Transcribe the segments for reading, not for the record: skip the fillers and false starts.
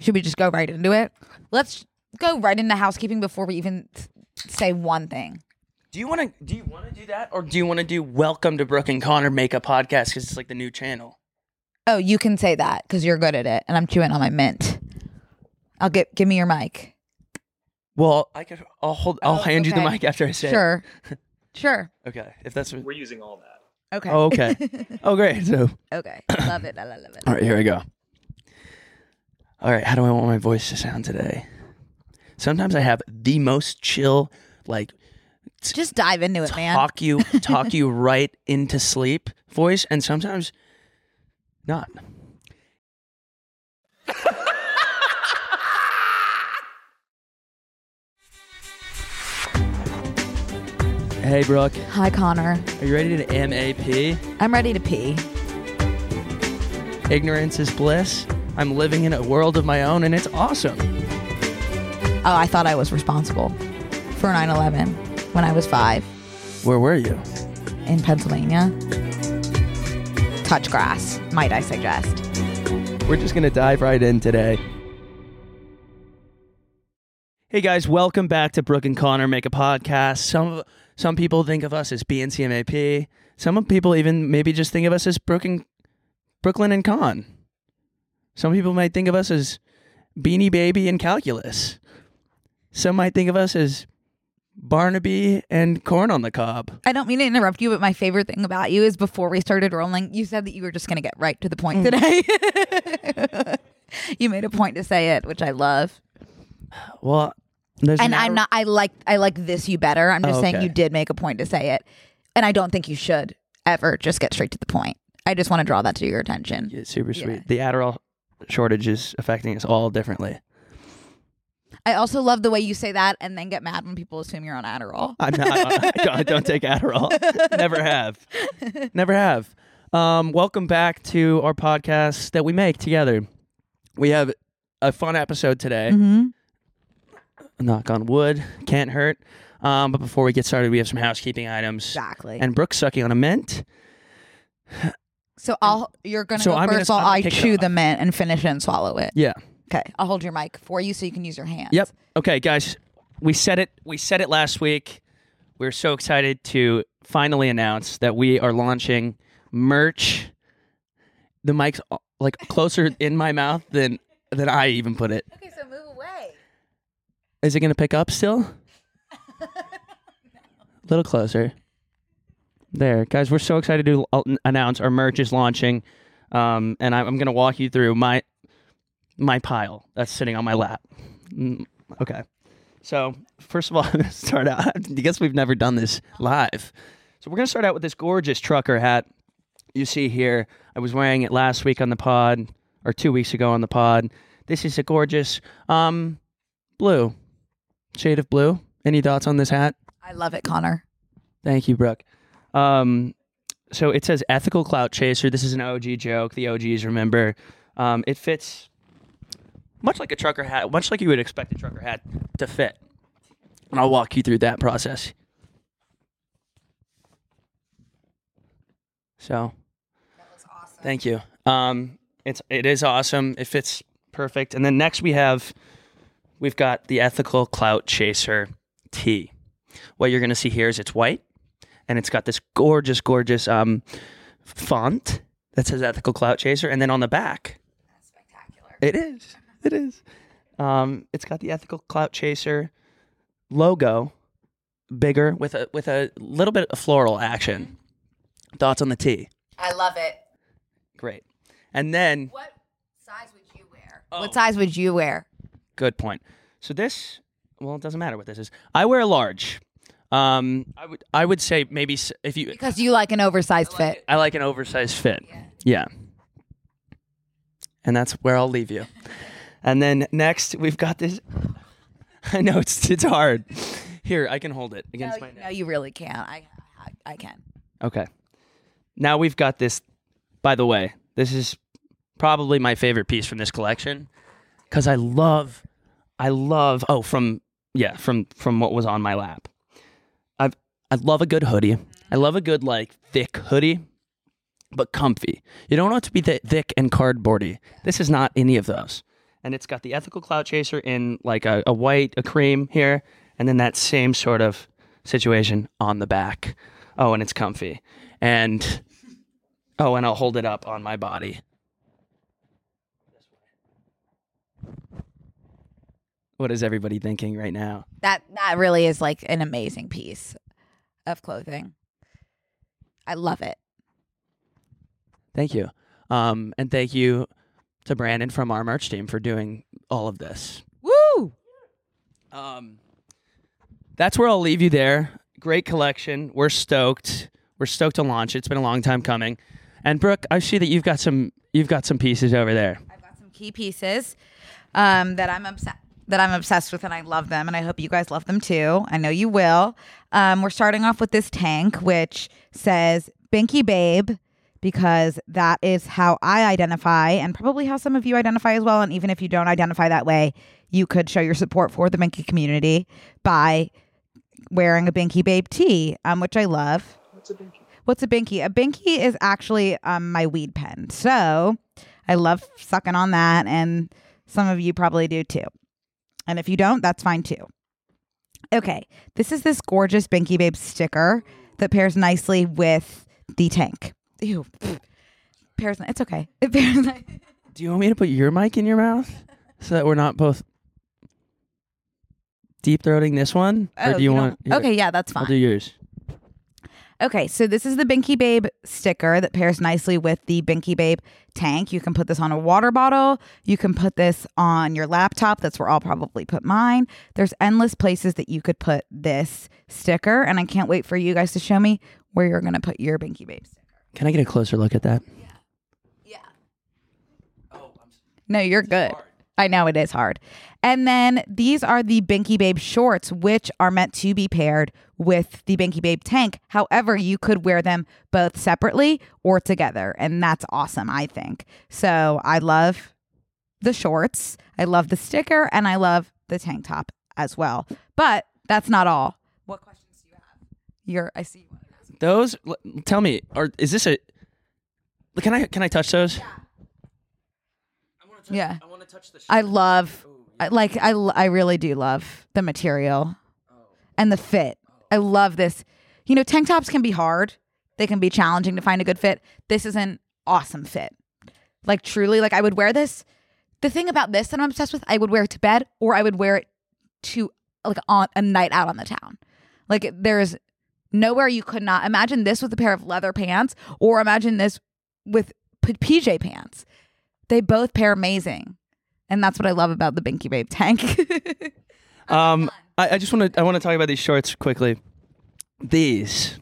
Should we just go right into it? Let's go right into housekeeping before we even say one thing. Do you want to do that, or do you want to do Welcome to Brooke and Connor Make a Podcast because it's like the new channel? Oh, you can say that because you're good at it, and I'm chewing on my mint. Give me your mic. Well, I'll hand you the mic after I say it. Sure. Okay, if that's what... We're using all that. Okay. Oh, okay. Oh, great. So. Okay. I love it. All right, here we go. All right, how do I want my voice to sound today? Sometimes I have the most chill, like... Just dive into it, man. Talk you right into sleep voice, and sometimes not. Hey, Brooke. Hi, Connor. Are you ready to MAP? I'm ready to pee. Ignorance is bliss. I'm living in a world of my own, and it's awesome. Oh, I thought I was responsible for 9/11 when I was 5. Where were you? In Pennsylvania. Touch grass, might I suggest. We're just going to dive right in today. Hey guys, welcome back to Brooke and Connor Make a Podcast. Some people think of us as BNCMAP. Some people even maybe just think of us as Brooklyn and Con. Some people might think of us as Beanie Baby and Calculus. Some might think of us as Barnaby and Corn on the Cob. I don't mean to interrupt you, but my favorite thing about you is before we started rolling, you said that you were just going to get right to the point today. You made a point to say it, which I love. Well, I like this you better. I'm just saying you did make a point to say it. And I don't think you should ever just get straight to the point. I just want to draw that to your attention. Yeah, super sweet. The Adderall shortage is affecting us all differently. I also love the way you say that and then get mad when people assume you're on Adderall. I'm not. I don't take Adderall. Never have. Welcome back to our podcast that we make together. We have a fun episode today. Mm-hmm. Knock on wood. Can't hurt. But before we get started, we have some housekeeping items. Exactly. And Brooke's sucking on a mint. So you're going to go first while I chew the mint and finish it and swallow it. Yeah. Okay, I'll hold your mic for you so you can use your hands. Yep. Okay, guys, we said it last week. We're so excited to finally announce that we are launching merch. The mic's like closer in my mouth than I even put it. Okay, so move away. Is it going to pick up still? No. A little closer. There, guys, we're so excited to announce our merch is launching, and I'm going to walk you through my pile that's sitting on my lap. Okay. So, first of all, I'm going to start out. I guess we've never done this live. So, we're going to start out with this gorgeous trucker hat you see here. I was wearing it last week on the pod, or 2 weeks ago on the pod. This is a gorgeous blue, shade of blue. Any thoughts on this hat? I love it, Connor. Thank you, Brooke. So, it says Ethical Clout Chaser. This is an OG joke. The OGs remember. It fits... much like a trucker hat, much like you would expect a trucker hat to fit. And I'll walk you through that process. So, That looks awesome. thank you. It is awesome. It fits perfect. And then next we've got the Ethical Clout Chaser tee. What you're going to see here is it's white, and it's got this gorgeous font that says Ethical Clout Chaser, and then on the back, That's spectacular. it is. It is. It's got the Ethical Clout Chaser logo, bigger with a little bit of floral action. Thoughts on the tee? I love it. Great. And then, What size would you wear? What size would you wear? good point. So this, well, it doesn't matter what this is. I wear a large. I would say maybe if you Because you like an oversized fit. I like an oversized fit. Yeah. And that's where I'll leave you. And then next, we've got this. I know it's hard. Here, I can hold it against my neck. No, you really can't. I can. Okay. Now we've got this. By the way, this is probably my favorite piece from this collection because I love. From what was on my lap. I love a good hoodie. I love a good thick hoodie, but comfy. You don't want it to be thick and cardboardy. This is not any of those. and it's got the Ethical Clout Chaser in like a white, a cream here, and then that same sort of situation on the back. Oh, and it's comfy. And I'll hold it up on my body. What is everybody thinking right now? That really is like an amazing piece of clothing. I love it. Thank you. And thank you to Brandon from our merch team for doing all of this. Woo! That's where I'll leave you there. Great collection. We're stoked. We're stoked to launch it. It's been a long time coming. And Brooke, I see that you've got some pieces over there. I've got some key pieces that I'm obsessed with, and I love them, and I hope you guys love them too. I know you will. We're starting off with this tank, which says Binky Babe, because that is how I identify, and probably how some of you identify as well. And even if you don't identify that way, you could show your support for the Binky community by wearing a Binky Babe tee, which I love. What's a Binky? A Binky is actually my weed pen. So I love sucking on that, and some of you probably do too. And if you don't, that's fine too. Okay, this is this gorgeous Binky Babe sticker that pairs nicely with the tank. Ew. It's okay. It pairs. Do you want me to put your mic in your mouth so that we're not both deep throating this one? Or do you want? Okay, yeah, that's fine. I'll do yours. Okay, so this is the Binky Babe sticker that pairs nicely with the Binky Babe tank. You can put this on a water bottle. You can put this on your laptop. That's where I'll probably put mine. There's endless places that you could put this sticker, and I can't wait for you guys to show me where you're going to put your Binky Babe sticker. Can I get a closer look at that? Yeah. Oh, no, you're good. Hard. I know it is hard. And then these are the Binky Babe shorts, which are meant to be paired with the Binky Babe tank. However, you could wear them both separately or together. And that's awesome, I think. So I love the shorts. I love the sticker, and I love the tank top as well. But that's not all. What questions do you have? I see you want to ask. Those, tell me, is this a, can I touch those? Yeah. I want to touch the shirt. I really do love the material and the fit. I love this. You know, tank tops can be hard. They can be challenging to find a good fit. This is an awesome fit. Like truly, like I would wear this. The thing about this that I'm obsessed with, I would wear it to bed, or I would wear it to like on a night out on the town. Like there's nowhere you could not imagine this with a pair of leather pants, or imagine this with PJ pants. They both pair amazing. And that's what I love about the Binky Babe tank. I want to talk about these shorts quickly. These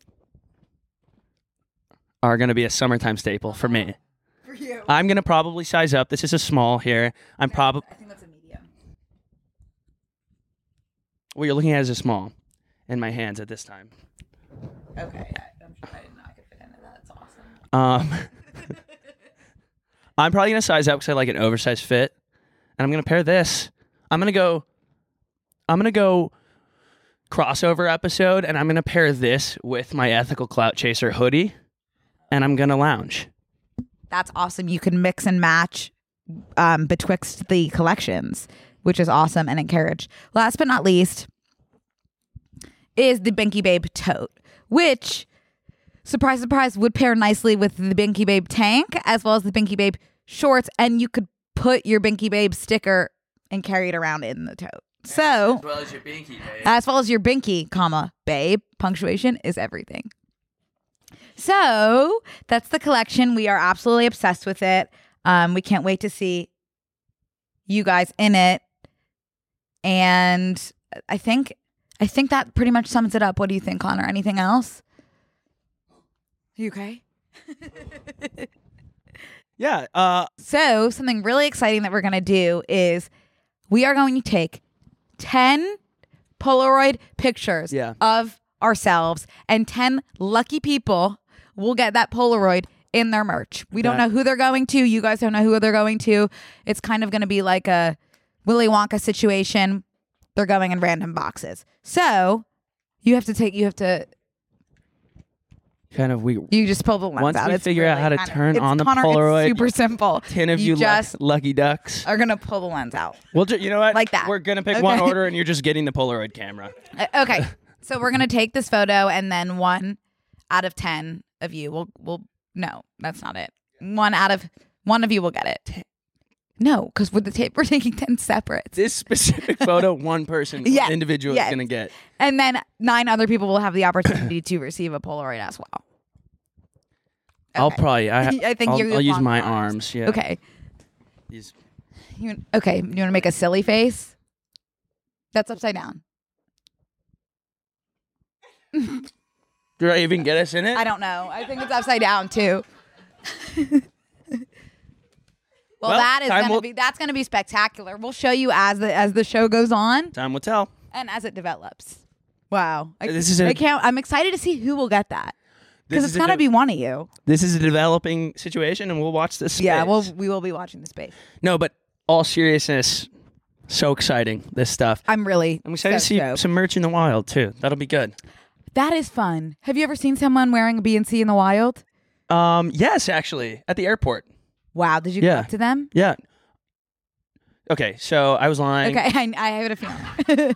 are going to be a summertime staple for me. For you. I'm going to probably size up. This is a small here. I think that's a medium. What you're looking at is a small in my hands at this time. Okay. I'm sure I didn't know I could fit into that. That's awesome. I'm probably going to size up because I like an oversized fit. And I'm going to pair this. I'm going to go crossover episode, and I'm going to pair this with my Ethical Clout Chaser hoodie, and I'm going to lounge. That's awesome. You can mix and match betwixt the collections, which is awesome and encouraged. Last but not least is the Binky Babe tote, which, surprise, surprise, would pair nicely with the Binky Babe tank as well as the Binky Babe shorts, and you could put your Binky Babe sticker and carry it around in the tote. So, as well as your Binky Babe. As well as your Binky, babe. Punctuation is everything. So, that's the collection. We are absolutely obsessed with it. We can't wait to see you guys in it. And I think that pretty much sums it up. What do you think, Connor? Anything else? Are you okay? Yeah. So something really exciting that we're going to do is we are going to take 10 Polaroid pictures of ourselves, and 10 lucky people will get that Polaroid in their merch. We don't know who they're going to. You guys don't know who they're going to. It's kind of going to be like a Willy Wonka situation. They're going in random boxes. So you have to kind of You just pull the lens once out. we It's figure out really how to kind of- turn it's on the Connor, Polaroid, It's super simple. 10 of you just lucky ducks. are gonna pull the lens out. We'll you know what? Like that. We're gonna pick Okay. one order, and you're just getting the Polaroid camera. Okay, so we're gonna take this photo, and then 1 out of 10 of you will. No, that's not it. 1 of you will get it. No, because with the tape, we're taking 10 separate. This specific photo, one person, Yes, one individual yes. is gonna get. And then 9 other people will have the opportunity to receive a Polaroid as well. I'll Okay. probably. I think I'll you're use long my arms. arms. Yeah. Okay. These- You want to make a silly face? That's upside down. Do I even get us in it? I don't know. I think it's upside down too. Well, Well, that's gonna be spectacular. We'll show you as the show goes on Time will tell. and as it develops. Wow. This is I'm excited to see who will get that. Because it's gonna be one of you. This is a developing situation, and we'll watch this. Space. Yeah, we will be watching the space. No, but all seriousness, so exciting. This stuff. I'm excited to see stoked. some merch in the wild too. That'll be good. That is fun. Have you ever seen someone wearing a BNC in the wild? Yes, actually, at the airport. Wow, did you go up to them? Yeah. Okay, so I was lying. Okay, I had a feeling.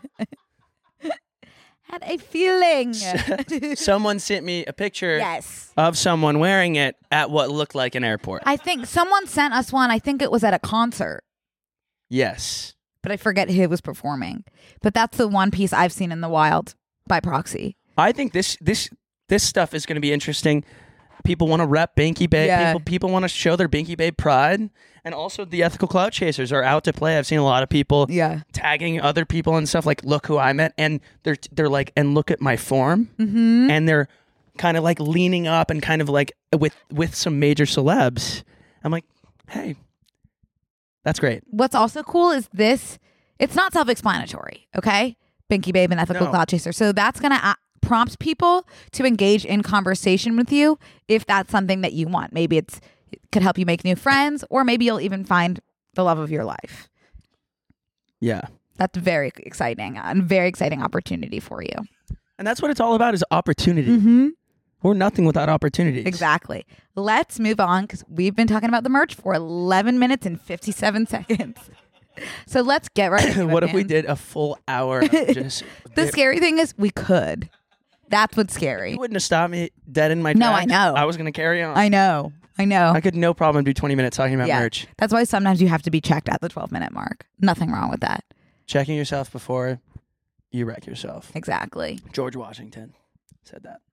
Had a feeling. Someone sent me a picture Yes. of someone wearing it at what looked like an airport. I think someone sent us one. I think it was at a concert, Yes. but I forget who was performing. But that's the one piece I've seen in the wild by proxy. I think this stuff is going to be interesting. People want to rep Binky Babe. Yeah. People want to show their Binky Babe pride. And also the ethical clout chasers are out to play. I've seen a lot of people tagging other people and stuff like, look who I met. And they're like, and look at my form. Mm-hmm. And they're kind of like leaning up and kind of like with some major celebs. I'm like, hey, that's great. What's also cool is this. It's not self-explanatory, okay? Binky Babe and ethical No. clout chaser. So that's going to prompt people to engage in conversation with you if that's something that you want. Maybe it could help you make new friends, or maybe you'll even find the love of your life. Yeah. That's very exciting and very exciting opportunity for you. And that's what it's all about is opportunity. Mm-hmm. We're nothing without opportunities. Exactly. Let's move on because we've been talking about the merch for 11 minutes and 57 seconds. So let's get right into it, What if we man. did a full hour of just... The scary thing is we could. That's what's scary. You wouldn't have stopped me dead in my No, tracks. I know. I was going to carry on. I know. I could no problem do 20 minutes talking about Yeah. merch. That's why sometimes you have to be checked at the 12-minute mark. Nothing wrong with that. Checking yourself before you wreck yourself. Exactly. George Washington said that.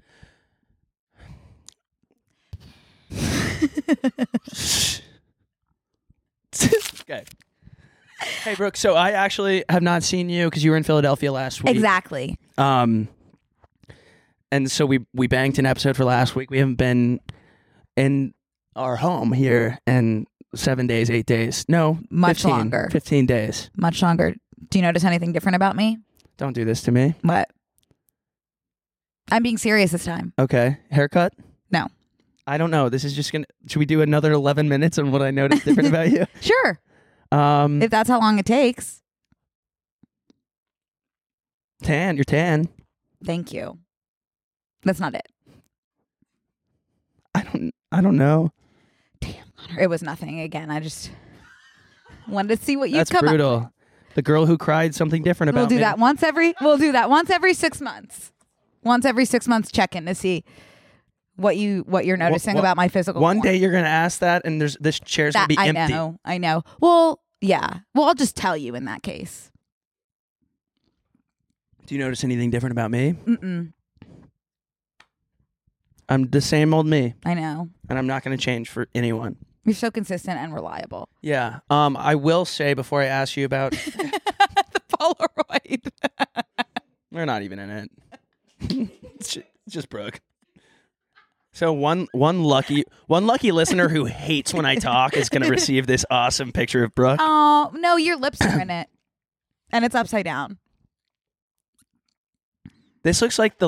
Okay. Hey, Brooke. So I actually have not seen you because you were in Philadelphia last week. Exactly. And so we banked an episode for last week. We haven't been in our home here in 7 days, 8 days. No, Much 15, longer. 15 days. Much longer. Do you notice anything different about me? Don't do this to me. What? I'm being serious this time. Okay. Haircut? No. I don't know. This is just gonna. Should we do another 11 minutes on what I noticed different about you? Sure. If that's how long it takes. Tan. You're tan. Thank you. That's not it. I don't know. Damn, Connor, it was nothing. Again, I just wanted to see what you That's come up brutal. The girl who cried something different about We'll do me. that once every. We'll do that once every 6 months. Once every 6 months, check in to see what you're noticing about my physical. One form. day you're gonna ask that, and this chair's gonna be empty. I know. Well, yeah. Well, I'll just tell you in that case. Do you notice anything different about me? Mm-mm. I'm the same old me, I know. and I'm not gonna change for anyone. You're so consistent and reliable. Yeah. I will say before I ask you about, The Polaroid. we're not even in it. It's just Brooke. So one lucky listener who hates when I talk is going to receive this awesome picture of Brooke. Oh no, your lips are in it, and it's upside down. This looks like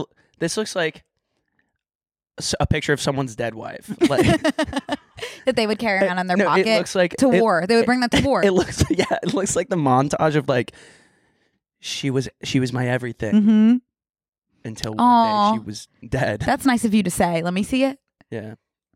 a picture of someone's dead wife. Like, That they would carry around in their no, pocket. It looks like to war. They would bring that to war. It looks like the montage of like she was my everything. Mm-hmm. until one Aw. day she was dead. That's nice of you to say. Let me see it. Yeah.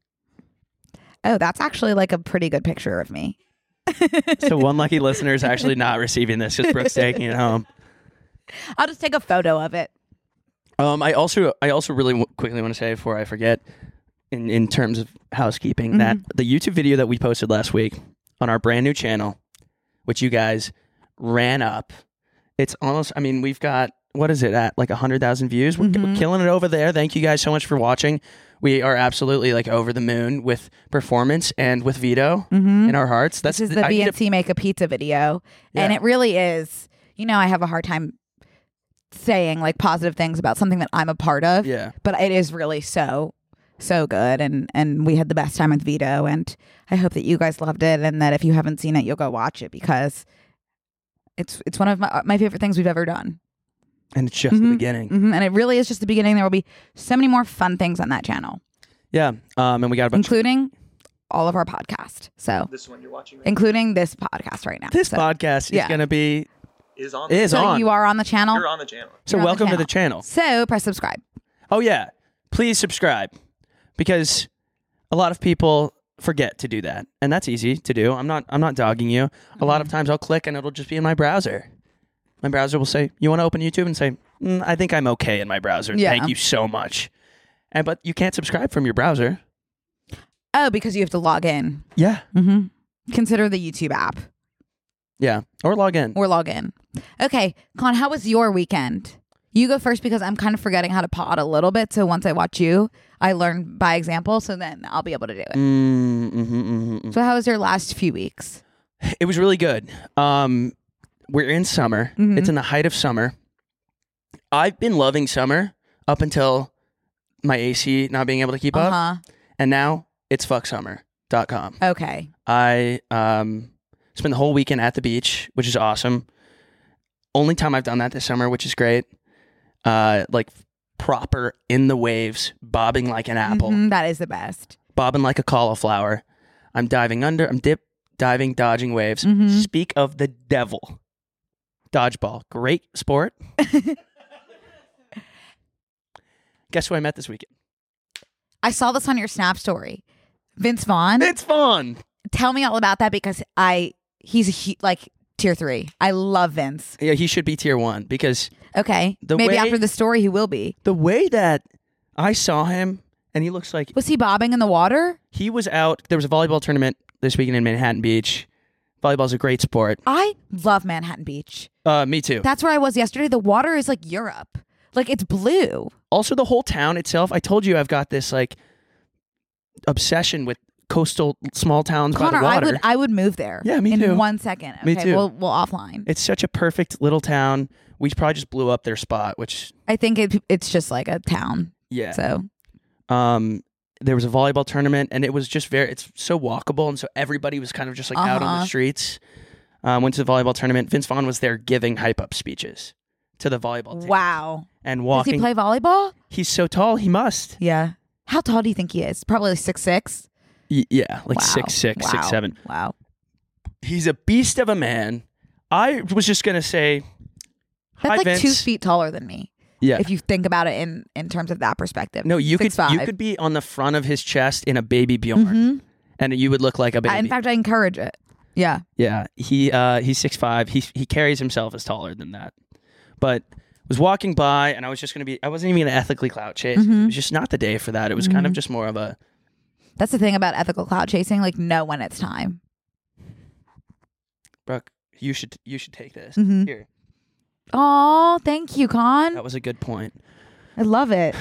Oh, that's actually like a pretty good picture of me. So one lucky listener is actually not receiving this because Brooke's taking it home. I'll just take a photo of it. I also really quickly want to say before I forget, in terms of housekeeping, that the YouTube video that we posted last week on our brand new channel, which you guys ran up, it's almost, I mean, we've got, what is it at, like 100,000 views? We're killing it over there. Thank you guys so much for watching. We are absolutely like over the moon with performance and with Vito in our hearts. This is the BNC Make a Pizza video. And Yeah. it really is, you know, I have a hard time saying like positive things about something that I'm a part of. Yeah. But it is really so good. And we had the best time with Vito. And I hope that you guys loved it. And that if you haven't seen it, you'll go watch it because it's one of my favorite things we've ever done. And it's just the beginning. And it really is just the beginning. There will be so many more fun things on that channel, Yeah. And we got a bunch including all of our podcast. So This one you're watching right including this podcast right now. This So, podcast is going to be, is on. so you are on the channel. You're on the channel. so you're on the welcome to the channel. So press subscribe. Oh yeah, please subscribe, because a lot of people forget to do that, and that's easy to do. I'm not dogging you. A lot of times I'll click and it'll just be in my browser. My browser will say, "You want to open YouTube?" and say, "I think I'm okay in my browser. Yeah. Thank you so much." But you can't subscribe from your browser. Oh, because you have to log in. Yeah, Consider the YouTube app yeah, or log in. or log in. Okay, Con, how was your weekend? You go first because I'm kind of forgetting how to pod a little bit. So once I watch you, I learn by example. So then I'll be able to do it. So how was your last few weeks? It was really good. We're in summer. It's in the height of summer. I've been loving summer up until my AC not being able to keep up. And now it's fucksummer.com. Okay. I spent the whole weekend at the beach, which is awesome. Only time I've done that this summer, which is great. Like proper in the waves, bobbing like an apple, That is the best. bobbing like a cauliflower. I'm diving under, I'm diving, dodging waves. Speak of the devil. Dodgeball, great sport. Guess who I met this weekend? I saw this on your Snap story. Vince Vaughn. It's fun. Tell me all about that because he's like tier 3. I love Vince. Yeah, he should be tier 1 because Okay. The Maybe way- after the story he will be. the way that I saw him, and he looks like Was he bobbing in the water? he was out. There was a volleyball tournament this weekend in Manhattan Beach. Volleyball's a great sport. I love Manhattan Beach. Me too. That's where I was yesterday. The water is like Europe. Like it's blue. Also, the whole town itself. I told you I've got this like obsession with coastal small towns by Connor, the water. I would move there. Yeah, me in too. 1 second. Okay, Me too. We'll offline. It's such a perfect little town. We probably just blew up their spot, which I think it's just like a town. yeah. So There was a volleyball tournament, and it was just it's so walkable, and so everybody was kind of just like out on the streets. Went to the volleyball tournament. Vince Vaughn was there giving hype up speeches to the volleyball team. wow. And Does walking. he play volleyball? He's so tall, he must. Yeah. How tall do you think he is? Probably like 6'6". Yeah, like Wow. 6'6", Wow. 6'7". Wow. He's a beast of a man. I was just gonna say, That's hi, like Vince. 2 feet taller than me. Yeah. If you think about it in terms of that perspective. No, you 6'5". could be on the front of his chest in a baby Bjorn, and you would look like a baby. In fact, I encourage it. Yeah. Yeah, he's 6'5". He carries himself as taller than that. But was walking by, and I was just gonna be. I wasn't even gonna ethically clout chase. It was just not the day for that. It was kind of just more of a. That's the thing about ethical cloud chasing. Like, know when it's time. Brooke, you should take this. Here, Oh, thank you, Con. that was a good point. I love it.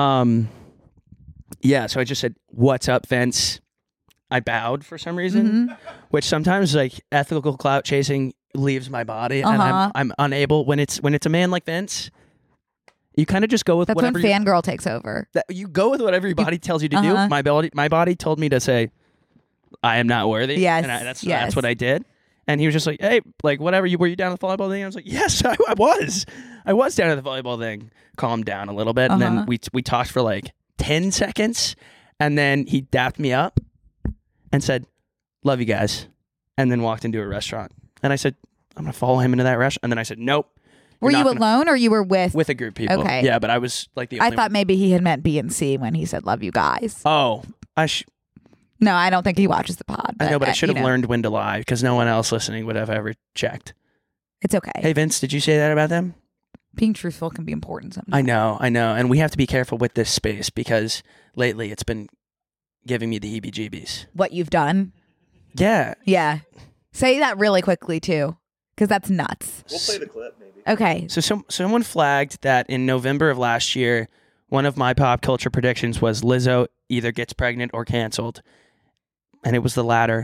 Yeah, so I just said, "What's up, Vince?" I bowed for some reason, which sometimes like ethical clout chasing leaves my body, and I'm unable when it's a man like Vince. You kind of just go with That's when whatever fangirl takes over. you go with whatever your body tells you to do. My body told me to say, "I am not worthy." Yes, and that's yes. what I did. And he was just like, "Hey, like whatever. Were you down at the volleyball thing?" I was like, "Yes, I was. I was down at the volleyball thing." Calmed down a little bit, and then we talked for like 10 seconds, and then he dapped me up and said, "Love you guys," and then walked into a restaurant. And I said, "I'm gonna follow him into that restaurant." And then I said, "Nope, Were you alone or you were with? With a group of people. Okay. Yeah, but I was like the. I only thought one. maybe he had meant B and C when he said "love you guys." Oh, No, I don't think he watches the pod. I know, but I should you have know, learned when to lie because no one else listening would have ever checked. It's okay. Hey, Vince, did you say that about them? Being truthful can be important sometimes. I know, and we have to be careful with this space because lately it's been giving me the heebie-jeebies. What you've done. Yeah. Yeah. Say that really quickly too, because that's nuts. We'll play the clip maybe. Okay. So someone flagged that in November of last year, one of my pop culture predictions was Lizzo either gets pregnant or canceled. And it was the latter.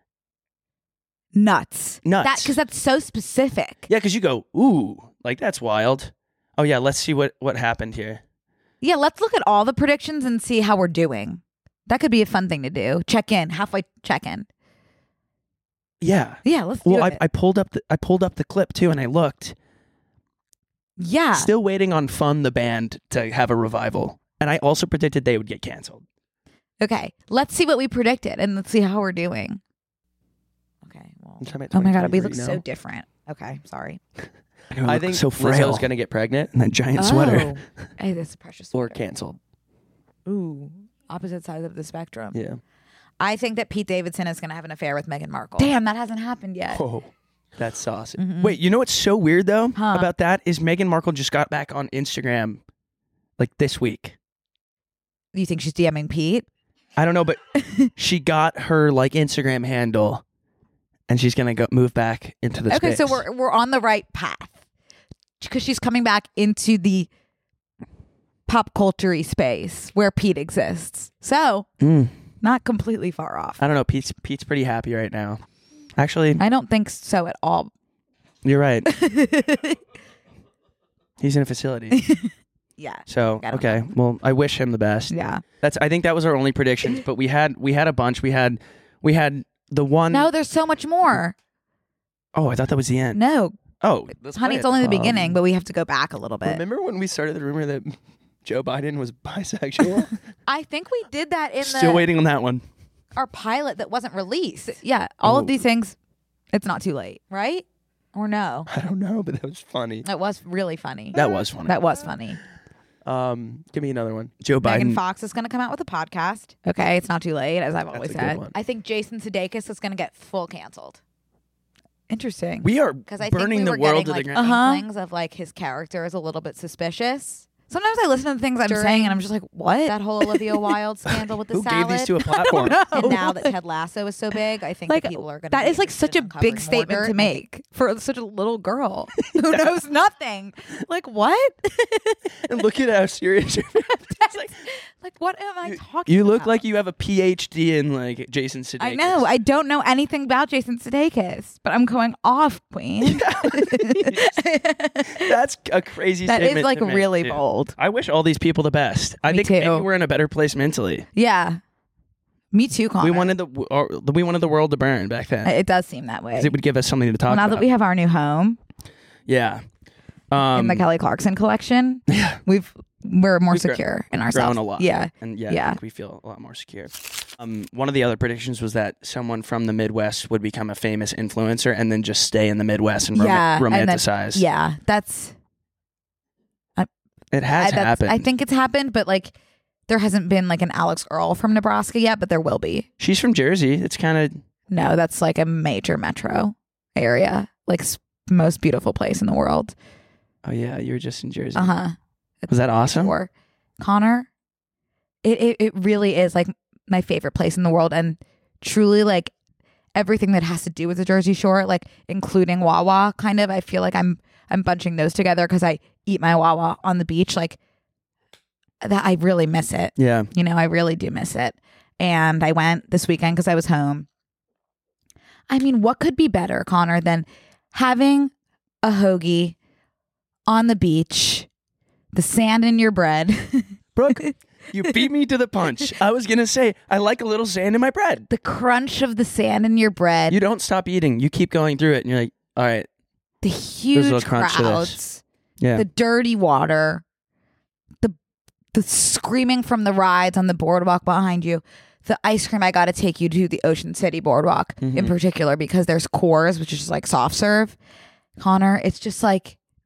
Nuts. Nuts. Because that's so specific. Yeah, because you go, ooh, like that's wild. Oh yeah, let's see what happened here. Yeah, let's look at all the predictions and see how we're doing. That could be a fun thing to do. Check in, halfway check in. Yeah. Yeah, let's do Well, it. I pulled up the clip too, and I looked. Yeah. Still waiting on Fun the band to have a revival, and I also predicted they would get canceled. Okay, let's see what we predicted and let's see how we're doing. Okay. Well. I'm Oh my god, we 2023 look so now. different. Okay, sorry. I think so frail. Lizzo's gonna get pregnant And that giant sweater. Oh. Hey, this is precious. or sweater. canceled. Ooh, opposite sides of the spectrum. Yeah. I think that Pete Davidson is going to have an affair with Meghan Markle. Damn, that hasn't happened yet. Oh, that's saucy. Wait, you know what's so weird though Huh. about that is Meghan Markle just got back on Instagram like this week. You think she's DMing Pete? I don't know, but she got her like Instagram handle, and she's gonna go move back into the Okay, space. so we're on the right path because she's coming back into the pop culture-y space where Pete exists. So not completely far off. I don't know. Pete's pretty happy right now. Actually, I don't think so at all. you're right. He's in a facility. Yeah. So I don't okay, well, I wish him the best. Yeah. I think that was our only predictions, but we had a bunch. We had the one No, there's so much more. Oh, I thought that was the end. No, Oh, honey, it's only the beginning, but we have to go back a little bit. Remember when we started the rumor that Joe Biden was bisexual? I think we did that in still waiting on that one. our pilot that wasn't released. Yeah, all of these things. It's not too late, right? Or no? I don't know, but that was funny. It was really funny. That was funny. That was funny. Give me another one. Joe Biden. Megan Fox is going to come out with a podcast. Okay, it's not too late, as I've always a good said. one. I think Jason Sudeikis is going to get full canceled. Interesting. We are Because I burning think we the were world getting, to the like, ground. inklings of like his character is a little bit suspicious. Sometimes I listen to the things I'm saying and I'm just like, what? That whole Olivia Wilde scandal with the Who salad. gave these to a platform? And now that Ted Lasso is so big, I think Like, that people are going to. That is like such a big statement to make for such a little girl who knows nothing. Like what? And look at how serious you're. Like what am I talking You look about? like you have a PhD in like Jason Sudeikis. I know. I don't know anything about Jason Sudeikis, but I'm going off, Queen. That's a crazy That statement. is like to make, really too. bold. I wish all these people the best. I Me think too. maybe we're in a better place mentally. Yeah. Me too, Connor. We wanted the world to burn back then. It does seem that way. 'Cause it would give us something to talk Well, now about. that we have our new home yeah. in the Kelly Clarkson collection, we're more We've secure in grown ourselves. a lot. Yeah. And yeah, Yeah. I think we feel a lot more secure. One of the other predictions was that someone from the Midwest would become a famous influencer and then just stay in the Midwest and Yeah, and then- romanticize. Yeah. That's It has happened. I think it's happened, but like there hasn't been like an Alex Earl from Nebraska yet, but there will be. She's from Jersey. It's kind of No, that's like a major metro area, like most beautiful place in the world. oh yeah, you were just in Jersey. Uh-huh. Was that awesome? Sure. Connor, it really is like my favorite place in the world, and truly like everything that has to do with the Jersey Shore, like including Wawa, kind of. I feel like I'm bunching those together because I eat my Wawa on the beach. Like that, I really miss it. Yeah. You know, I really do miss it. And I went this weekend because I was home. I mean, what could be better, Connor, than having a hoagie on the beach, the sand in your bread, Brooke, you beat me to the punch. I was going to say, I like a little sand in my bread. the crunch of the sand in your bread, You don't stop eating. You keep going through it and you're like, all right. the little huge crunch to this. crowds, Yeah. the dirty water, the screaming from the rides on the boardwalk behind you, the ice cream. I got to take you to the Ocean City boardwalk in particular because there's Coors, which is just like soft serve. Connor, it's just like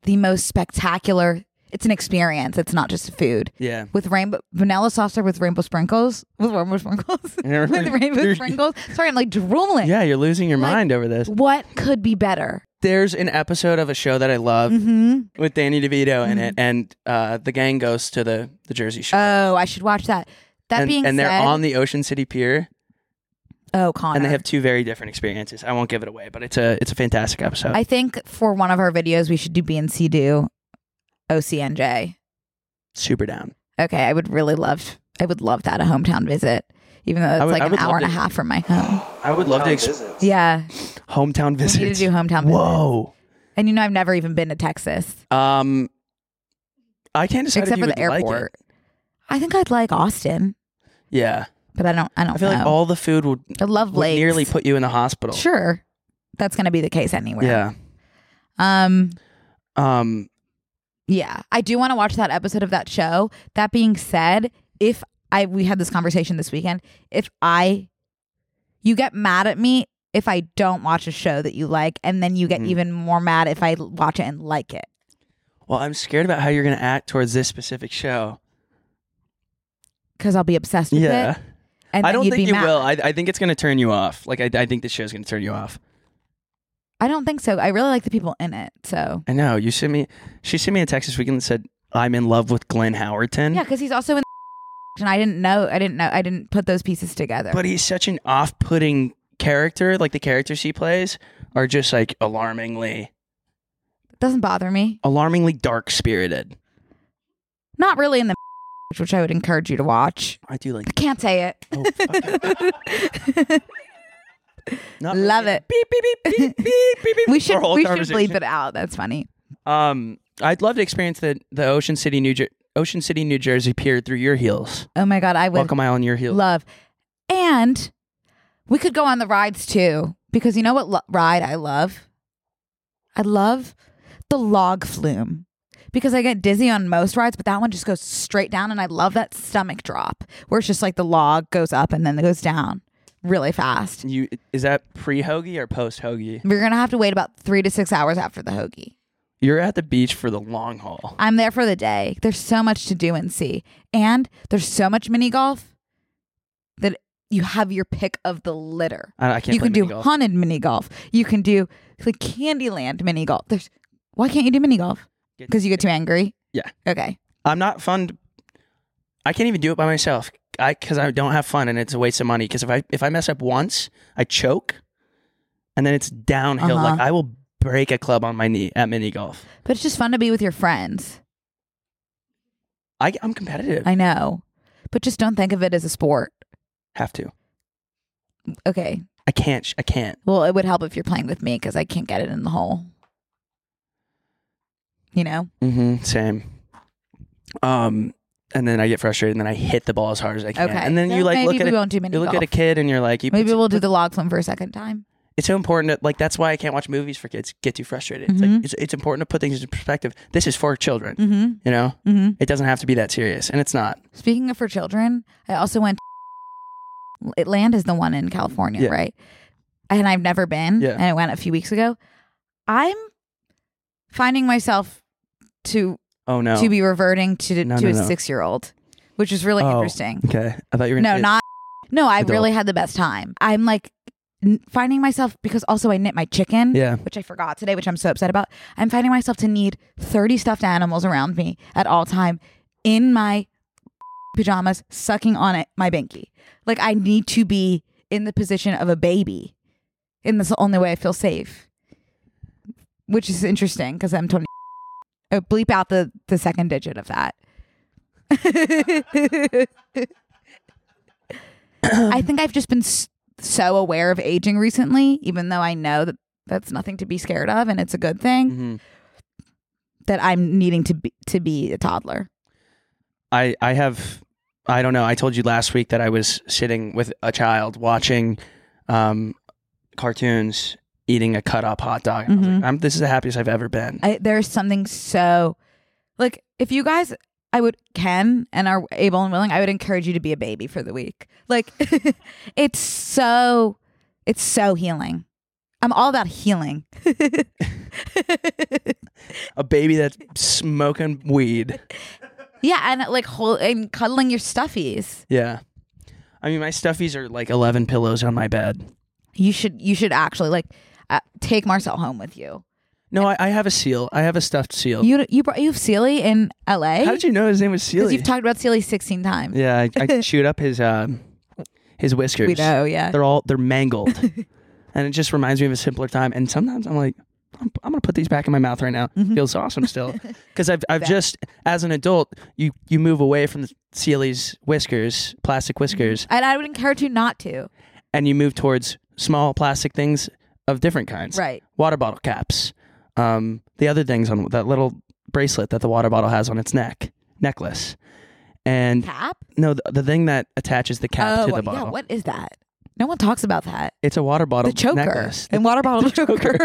the most spectacular. It's an experience. It's not just food. Yeah. With vanilla sauce or with rainbow sprinkles? With rainbow sprinkles? With rainbow sprinkles? Sorry, I'm like drooling. Yeah, you're losing your Like, mind over this. What could be better? There's an episode of a show that I love with Danny DeVito in it, and the gang goes to the Jersey Shore. Oh, I should watch that. That being and said, they're on the Ocean City Pier, oh, Connor. and they have 2 very different experiences. I won't give it away, but it's a fantastic episode. I think for one of our videos, we should do BNC do OCNJ. Super down. Okay, I would love that, a hometown visit, even though it's like an hour and a half from my home. I would love to Yeah. hometown We need to visits. do hometown visits. Whoa. And you know, I've never even been to Texas. I can't decide Except if you for the would like airport. it. I think I'd like Austin, Yeah. but I don't I feel know. like all the food would I love lakes. nearly put you in the hospital. Sure. That's going to be the case anywhere. Yeah. Yeah, I do want to watch that episode of that show. That being said, we had this conversation this weekend. You get mad at me if I don't watch a show that you like, and then you get even more mad if I watch it and like it. Well, I'm scared about how you're going to act towards this specific show. Because I'll be obsessed with Yeah. it. And I then don't you'd think be you mad. will. I think it's going to turn you off. Like, I think the show's going to turn you off. I don't think so. I really like the people in it. So I know. She sent me a text this weekend that said, I'm in love with Glenn Howerton. yeah, because he's also in and I didn't put those pieces together. But he's such an off-putting character. Like, the characters he plays are just, like, alarmingly It doesn't bother me. dark-spirited. Not really in the which I would encourage you to watch. I do like... I can't say it. Oh, okay. Not Love really. it. Beep, beep, beep, beep, beep, beep, beep. We should Our whole bleep conversation. it out. That's funny. I'd love to experience the Ocean City, New Jersey pier through your heels. Oh my God, I would Walk a mile on your heels. love. And we could go on the rides too, because you know what ride I love? I love the log flume. Because I get dizzy on most rides, but that one just goes straight down, and I love that stomach drop where it's just like the log goes up and then it goes down really fast. Is that pre-hoagie or post-hoagie? We're gonna have to wait about 3 to 6 hours after the hoagie. You're at the beach for the long haul. I'm there for the day. There's so much to do and see, and there's so much mini golf that you have your pick of the litter. I can't You play can do mini golf. haunted mini golf. You can do like Candyland mini golf. Why can't you do mini golf? Because you get too angry? Yeah. Okay. I'm not fun. I can't even do it by myself. Because I don't have fun, and it's a waste of money. Because if I mess up once, I choke, and then it's downhill. Uh-huh. Like, I will break a club on my knee at mini golf. But it's just fun to be with your friends. I'm competitive. I know. But just don't think of it as a sport. Have to. Okay. I can't. Well, it would help if you're playing with me because I can't get it in the hole. You know? Mm-hmm. Same. And then I get frustrated, and then I hit the ball as hard as I can. Okay. And then you like maybe look at we it. won't do mini You look golf. at a kid, and you're like, Maybe we'll do the log flume for a second time. It's so important. Like, that's why I can't watch movies for kids. Get too frustrated. It's Mhm. like it's important to put things into perspective. This is for children. Mm-hmm. You know, Mm-hmm. it doesn't have to be that serious, and it's not. Speaking of for children, I also went to Land is the one in California, Yeah. right? And I've never been. Yeah. And I went a few weeks ago. I'm finding myself to Oh no. be reverting to No, a no, no. 6-year-old, which is really Oh, interesting. Okay, I thought you were. No, not. No, I Adult. really had the best time. I'm like finding myself, because also I knit my chicken, Yeah. which I forgot today, which I'm so upset about. I'm finding myself to need 30 stuffed animals around me at all time in my pajamas, sucking on it, my binky. Like, I need to be in the position of a baby. And that's the only way I feel safe. Which is interesting because I'm 20. Oh, bleep out the second digit of that. I think I've just been so aware of aging recently, even though I know that that's nothing to be scared of and it's a good thing, Mm-hmm. that I'm needing to be a toddler. I don't know. I told you last week that I was sitting with a child watching cartoons, eating a cut up hot dog. I was like, this is the happiest I've ever been. There's something so, like, if you guys can and are able and willing, I would encourage you to be a baby for the week. Like, it's so healing. I'm all about healing. a baby that's smoking weed. Yeah, and like and cuddling your stuffies. Yeah. I mean, my stuffies are like 11 pillows on my bed. You should actually like take Marcel home with you. No, I have a seal. I have a stuffed seal. You have Sealy in LA? How did you know his name was Because Sealy? you've talked about Sealy 16 times. Yeah, I chewed up his whiskers. We know, yeah. They're mangled. And it just reminds me of a simpler time. And sometimes I'm like, I'm gonna put these back in my mouth right now. Feels awesome still. Because I've just, as an adult, you move away from the Sealy's whiskers, plastic whiskers, And I would encourage you not to. and you move towards small plastic things of different kinds. Right. Water bottle caps. The other things on that little bracelet that the water bottle has on its necklace. And Cap? no, the thing that attaches the cap to the bottle. Yeah, what is that? No one talks about that. It's a water bottle The choker. necklace. And water bottle choker.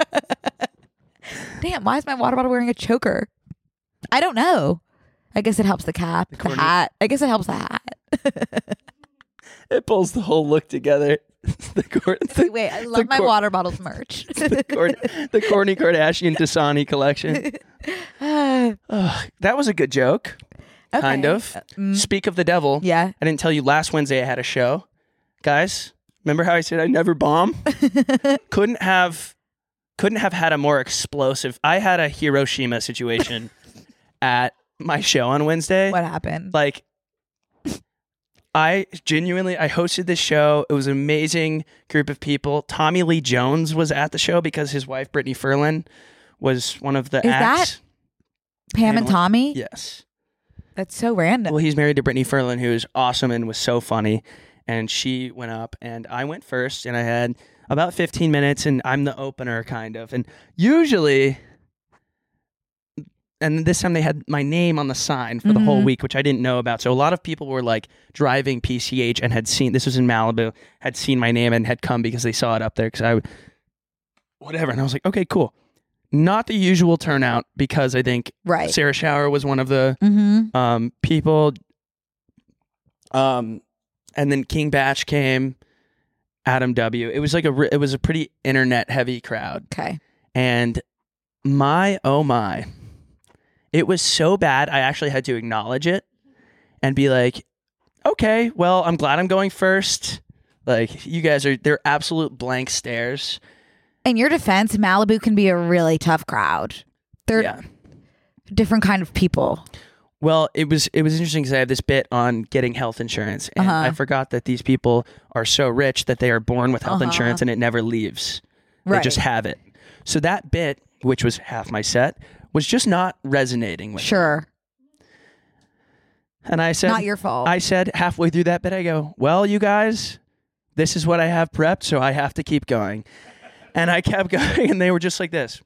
Damn, why is my water bottle wearing a choker? I don't know. I guess it helps the cap, the hat. I guess it helps the hat. It pulls the whole look together. Wait, I love my water bottles merch. the Kourtney Kardashian Dasani collection. That was a good joke. Okay. Kind of. Speak of the devil. Yeah. I didn't tell you last Wednesday I had a show. Guys, remember how I said I never bomb? Couldn't have had a more explosive. I had a Hiroshima situation at my show on Wednesday. What happened? Like, I hosted this show. It was an amazing group of people. Tommy Lee Jones was at the show because his wife, Brittany Ferlin, was one of the acts. That Pam and Tommy? Yes. That's so random. Well, he's married to Brittany Ferlin, who is awesome and was so funny. And she went up, and I went first, and I had about 15 minutes, and I'm the opener, kind of. And usually, and this time they had my name on the sign for the whole week, which I didn't know about. So a lot of people were like driving PCH and had seen, this was in Malibu, had seen my name and had come because they saw it up there. Because whatever. And I was like, okay, cool. Not the usual turnout because I think Sarah Schauer was one of the people. And then King Batch came, Adam W. It was like it was a pretty internet heavy crowd. Okay. And oh my, it was so bad. I actually had to acknowledge it and be like, okay, well, I'm glad I'm going first. Like, you guys they're absolute blank stares. In your defense, Malibu can be a really tough crowd. They're different kind of people. Well, it was interesting because I have this bit on getting health insurance, and I forgot that these people are so rich that they are born with health insurance and it never leaves. They just have it. So that bit, which was half my set, was just not resonating with me. Sure. And I said, not your fault. I said halfway through that bit, I go, well, you guys, this is what I have prepped, so I have to keep going. And I kept going, and they were just like this.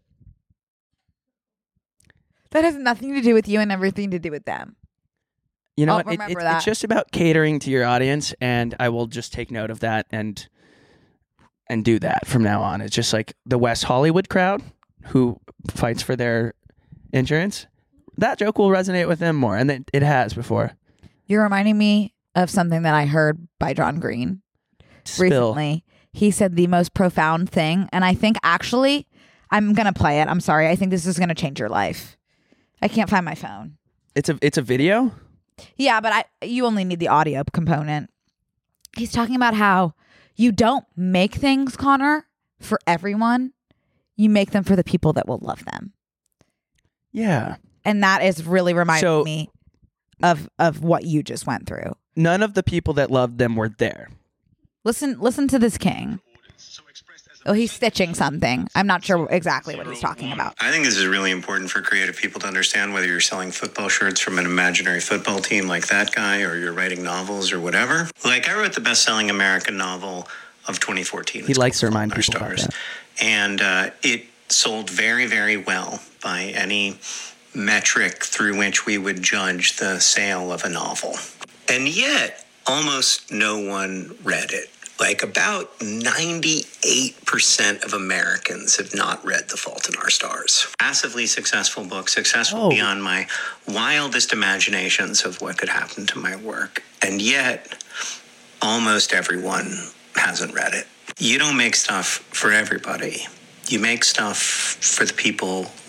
That has nothing to do with you and everything to do with them. You know, it's just about catering to your audience, and I will just take note of that and do that from now on. It's just like the West Hollywood crowd who fights for their insurance. That joke will resonate with them more, and it has before. You're reminding me of something that I heard by John Green recently. He said the most profound thing, and I think actually I'm going to play it. I'm sorry. I think this is going to change your life. I can't find my phone. It's a video? Yeah, but you only need the audio component. He's talking about how you don't make things, Connor, for everyone. You make them for the people that will love them. Yeah. And that is really reminding me of what you just went through. None of the people that loved them were there. Listen to this king. Oh, he's stitching something. I'm not sure exactly what he's talking about. I think this is really important for creative people to understand, whether you're selling football shirts from an imaginary football team like that guy, or you're writing novels or whatever. Like, I wrote the best-selling American novel of 2014. He likes to remind people about that. And it sold very, very well by any metric through which we would judge the sale of a novel. And yet, almost no one read it. Like, about 98% of Americans have not read The Fault in Our Stars. Massively successful book, successful beyond my wildest imaginations of what could happen to my work. And yet, almost everyone hasn't read it. You don't make stuff for everybody. You make stuff for the people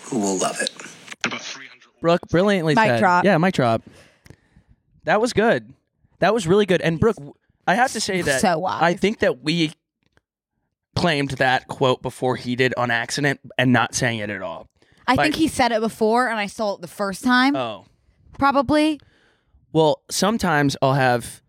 who will love it. Brooke, brilliantly Mic said. drop. Yeah, mic drop. That was good. That was really good. And Brooke, I have to say that So wise. I think that we claimed that quote before he did on accident and not saying it at all. I think he said it before, and I saw it the first time. Oh. Probably. Well, sometimes I'll have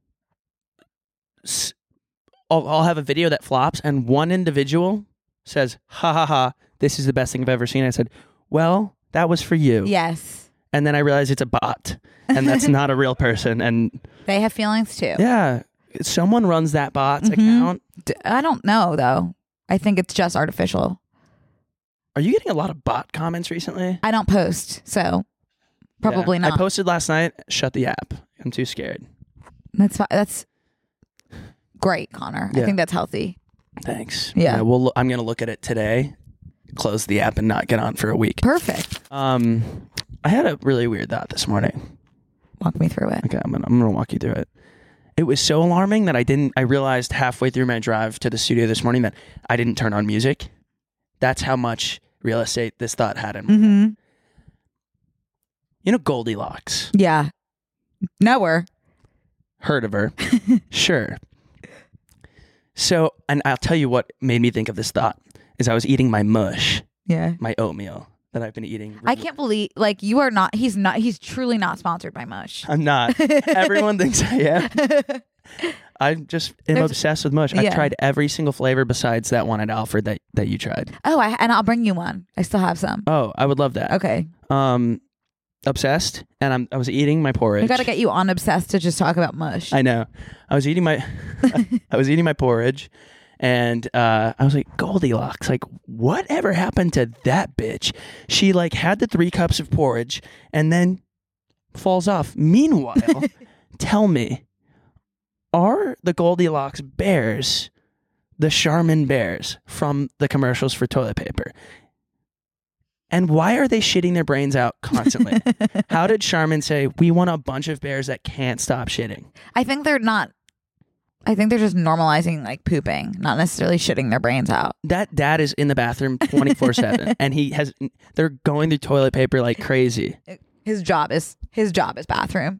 I'll have a video that flops and one individual says, "Ha ha ha, this is the best thing I've ever seen." I said, "Well, that was for you." Yes. And then I realized it's a bot and that's not a real person. And They have feelings too. yeah, someone runs that bot's account. I don't know though. I think it's just artificial. Are you getting a lot of bot comments recently? I don't post, so probably Yeah. not. I posted last night, shut the app. I'm too scared. That's fine. That's great, Connor. I Yeah. think that's healthy. Thanks. Yeah. I'm going to look at it today, close the app and not get on for a week. Perfect. I had a really weird thought this morning. Walk me through it. Okay, I'm gonna walk you through it. It was so alarming that I realized halfway through my drive to the studio this morning that I didn't turn on music. That's how much real estate this thought had in me. Mm-hmm. You know Goldilocks? Yeah. Know her. Heard of her? Sure. So, and I'll tell you what made me think of this thought is I was eating my mush, Yeah. my oatmeal that I've been eating. I can't believe you are not. He's truly not sponsored by Mush. I'm not. Everyone thinks I am. I just am obsessed with mush. I've Yeah. tried every single flavor besides that one at Alfred that you tried. Oh, and I'll bring you one. I still have some. Oh, I would love that. Okay. Obsessed, and I was eating my porridge. We got to get you on Obsessed to just talk about Mush. I know. I was eating my I was eating my porridge, and I was like, Goldilocks, like whatever happened to that bitch? She like had the 3 cups of porridge and then falls off. Meanwhile, tell me, are the Goldilocks bears the Charmin bears from the commercials for toilet paper? And why are they shitting their brains out constantly? How did Charmin say, we want a bunch of bears that can't stop shitting? I think they're not. I think they're just normalizing like pooping, not necessarily shitting their brains out. That dad is in the bathroom 24/7 and they're going through toilet paper like crazy. His job is bathroom.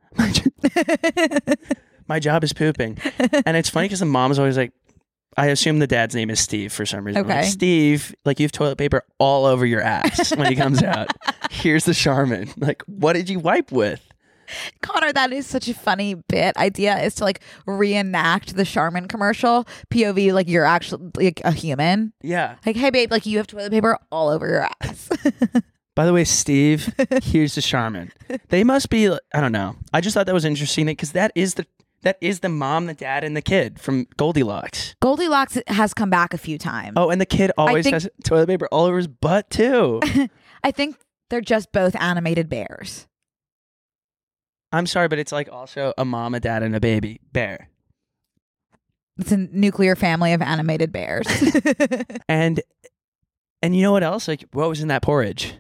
My job is pooping. And it's funny because the mom's always like, I assume the dad's name is Steve for some reason. I'm like, Okay. Steve, like you have toilet paper all over your ass when he comes out. Here's the Charmin. Like, what did you wipe with? Connor, that is such a funny bit idea is to like reenact the Charmin commercial POV, like you're actually like a human. Yeah. Like, hey babe, like you have toilet paper all over your ass. By the way, Steve, here's the Charmin. They must be, I don't know. I just thought that was interesting because that is the mom, the dad, and the kid from Goldilocks. Goldilocks has come back a few times. Oh, and the kid always think- has toilet paper all over his butt too. I think they're just both animated bears. I'm sorry, but it's like also a mom, a dad, and a baby bear. It's a nuclear family of animated bears. And you know what else? Like, what was in that porridge?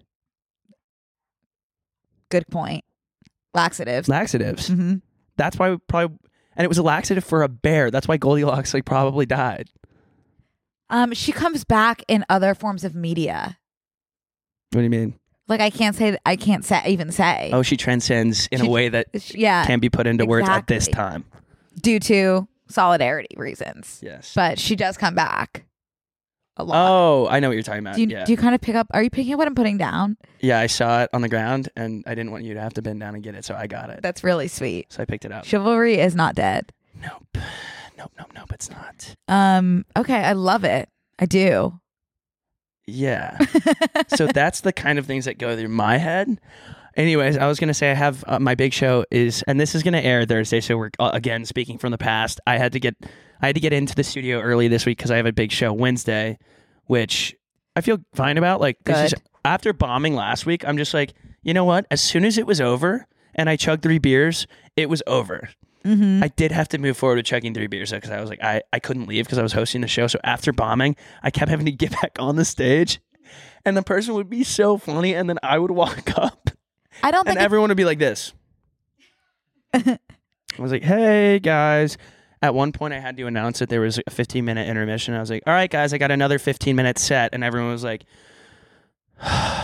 Good point. Laxatives. Laxatives. Mm-hmm. That's why and it was a laxative for a bear. That's why Goldilocks like probably died. She comes back in other forms of media. What do you mean? Like I can't even say. Oh, she transcends in a way that Yeah, can be put into words at this exactly. time. due to solidarity reasons. Yes. But she does come back a lot. Oh, I know what you're talking about. Do you, Yeah. do you kind of pick up? Are you picking up what I'm putting down? Yeah, I saw it on the ground and I didn't want you to have to bend down and get it, so I got it. That's really sweet. So I picked it up. Chivalry is not dead. Nope, it's not. Okay, I love it. I do. Yeah. So that's the kind of things that go through my head. Anyways, I was going to say I have my big show is, and this is going to air Thursday. So we're again speaking from the past. I had to get into the studio early this week because I have a big show Wednesday, which I feel fine about. Like this is, after bombing last week, I'm just like, you know what? As soon as it was over and I chugged 3 beers, it was over. Mm-hmm. I did have to move forward with chugging 3 beers because I was like, I couldn't leave because I was hosting the show. So after bombing, I kept having to get back on the stage and the person would be so funny. And then I would walk up I don't think and everyone would be like this. I was like, hey guys. At one point I had to announce that there was a 15-minute intermission. I was like, all right guys, I got another 15-minute set. And everyone was like,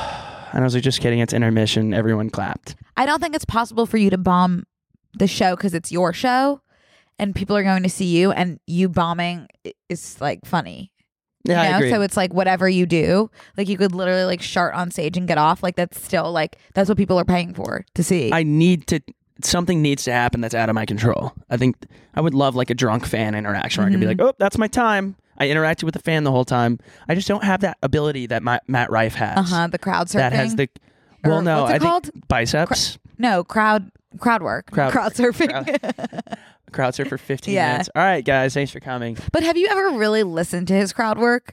And I was like, just kidding. It's intermission. Everyone clapped. I don't think it's possible for you to bomb the show because it's your show and people are going to see you, and you bombing is like funny. Yeah, You know? I agree. So it's like whatever you do, like you could literally like shart on stage and get off. Like that's still like that's what people are paying for to see. Something needs to happen that's out of my control. I think I would love like a drunk fan interaction where I could be like, oh, that's my time. I interacted with the fan the whole time. I just don't have that ability that Matt Rife has. The crowd surfing. That has the Or no, what's it I called? think biceps. No, crowd work. Crowd surfing. Crowd surf for 15 Yeah. minutes. All right, guys, thanks for coming. But have you ever really listened to his crowd work?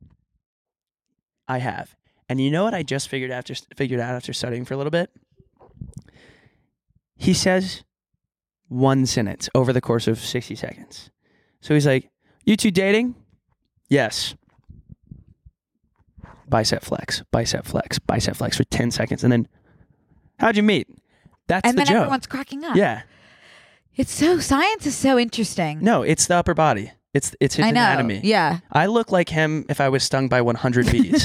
I have. And you know what I just figured out after studying for a little bit? He says one sentence over the course of 60 seconds. So he's like, you two dating? Yes. Bicep flex, bicep flex, bicep flex for 10 seconds. And then, how'd you meet? That's And the then joke. everyone's cracking up. Yeah. Science is so interesting. No, it's the upper body. It's his I know. anatomy. Yeah. I look like him if I was stung by 100 bees.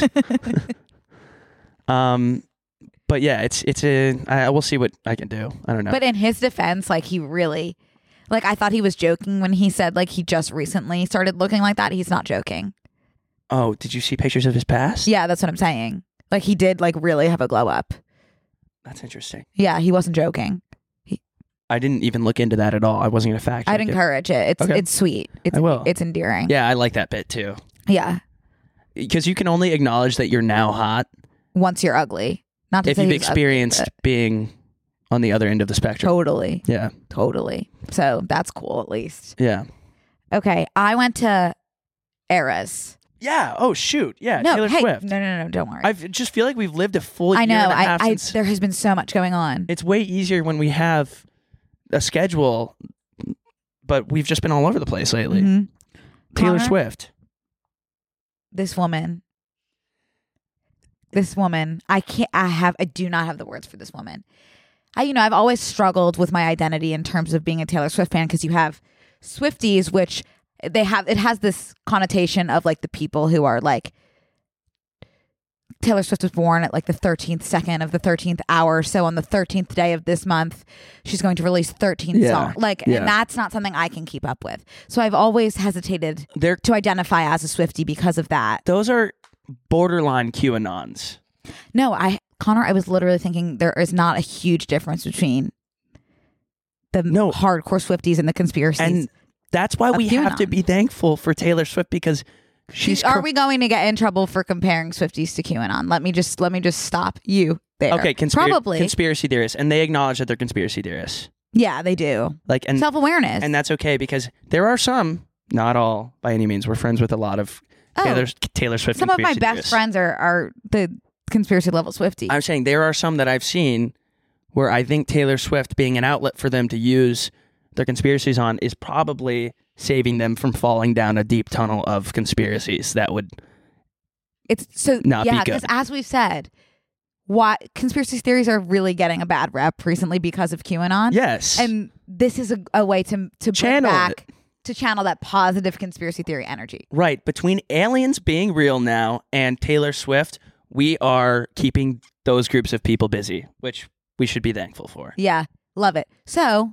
But yeah, we'll see what I can do. I don't know. But in his defense, like he really, like I thought he was joking when he said like he just recently started looking like that. He's not joking. Oh, did you see pictures of his past? Yeah, that's what I'm saying. Like he did like really have a glow up. That's interesting. Yeah, he wasn't joking. I didn't even look into that at all. I wasn't going to fact check I'd encourage it. Okay. It's sweet. I will. It's endearing. Yeah, I like that bit too. Yeah. Because you can only acknowledge that you're now hot Once you're ugly. Not to if say you've he's ugly, experienced but being on the other end of the spectrum. Totally. Yeah. Totally. So that's cool at least. Yeah. Okay. I went to Eras. Yeah. Oh, shoot. Yeah. No, Taylor hey, Swift. No, don't worry. I just feel like we've lived a full I year know. and a half since. There has been so much going on. It's way easier when we have a schedule, but we've just been all over the place lately. Mhm. Taylor Connor? Swift. This woman, I do not have the words for this woman. I've always struggled with my identity in terms of being a Taylor Swift fan because you have Swifties, which it has this connotation of like the people who are like, Taylor Swift was born at like the 13th second of the 13th hour. So on the 13th day of this month, she's going to release 13 songs. And that's not something I can keep up with. So I've always hesitated to identify as a Swiftie because of that. Those are borderline QAnons. No, Connor, I was literally thinking there is not a huge difference between the hardcore Swifties and the conspiracies. And that's why we have to QAnon. be thankful for Taylor Swift because Are we going to get in trouble for comparing Swifties to QAnon? Let me just stop you there. Okay, probably conspiracy theorists, and they acknowledge that they're conspiracy theorists. Yeah, they do. And self-awareness, and that's okay because there are some, not all by any means. We're friends with a lot of Taylor Swift. Some of my conspiracy best theorists. friends are the conspiracy level Swifties. I'm saying there are some that I've seen where I think Taylor Swift being an outlet for them to use their conspiracies on is probably saving them from falling down a deep tunnel of conspiracies that would not be good. Because as we've said, conspiracy theories are really getting a bad rep recently because of QAnon. Yes, and this is a way to channel bring back to channel that positive conspiracy theory energy. Right, between aliens being real now and Taylor Swift, we are keeping those groups of people busy, which we should be thankful for. Yeah, love it. So.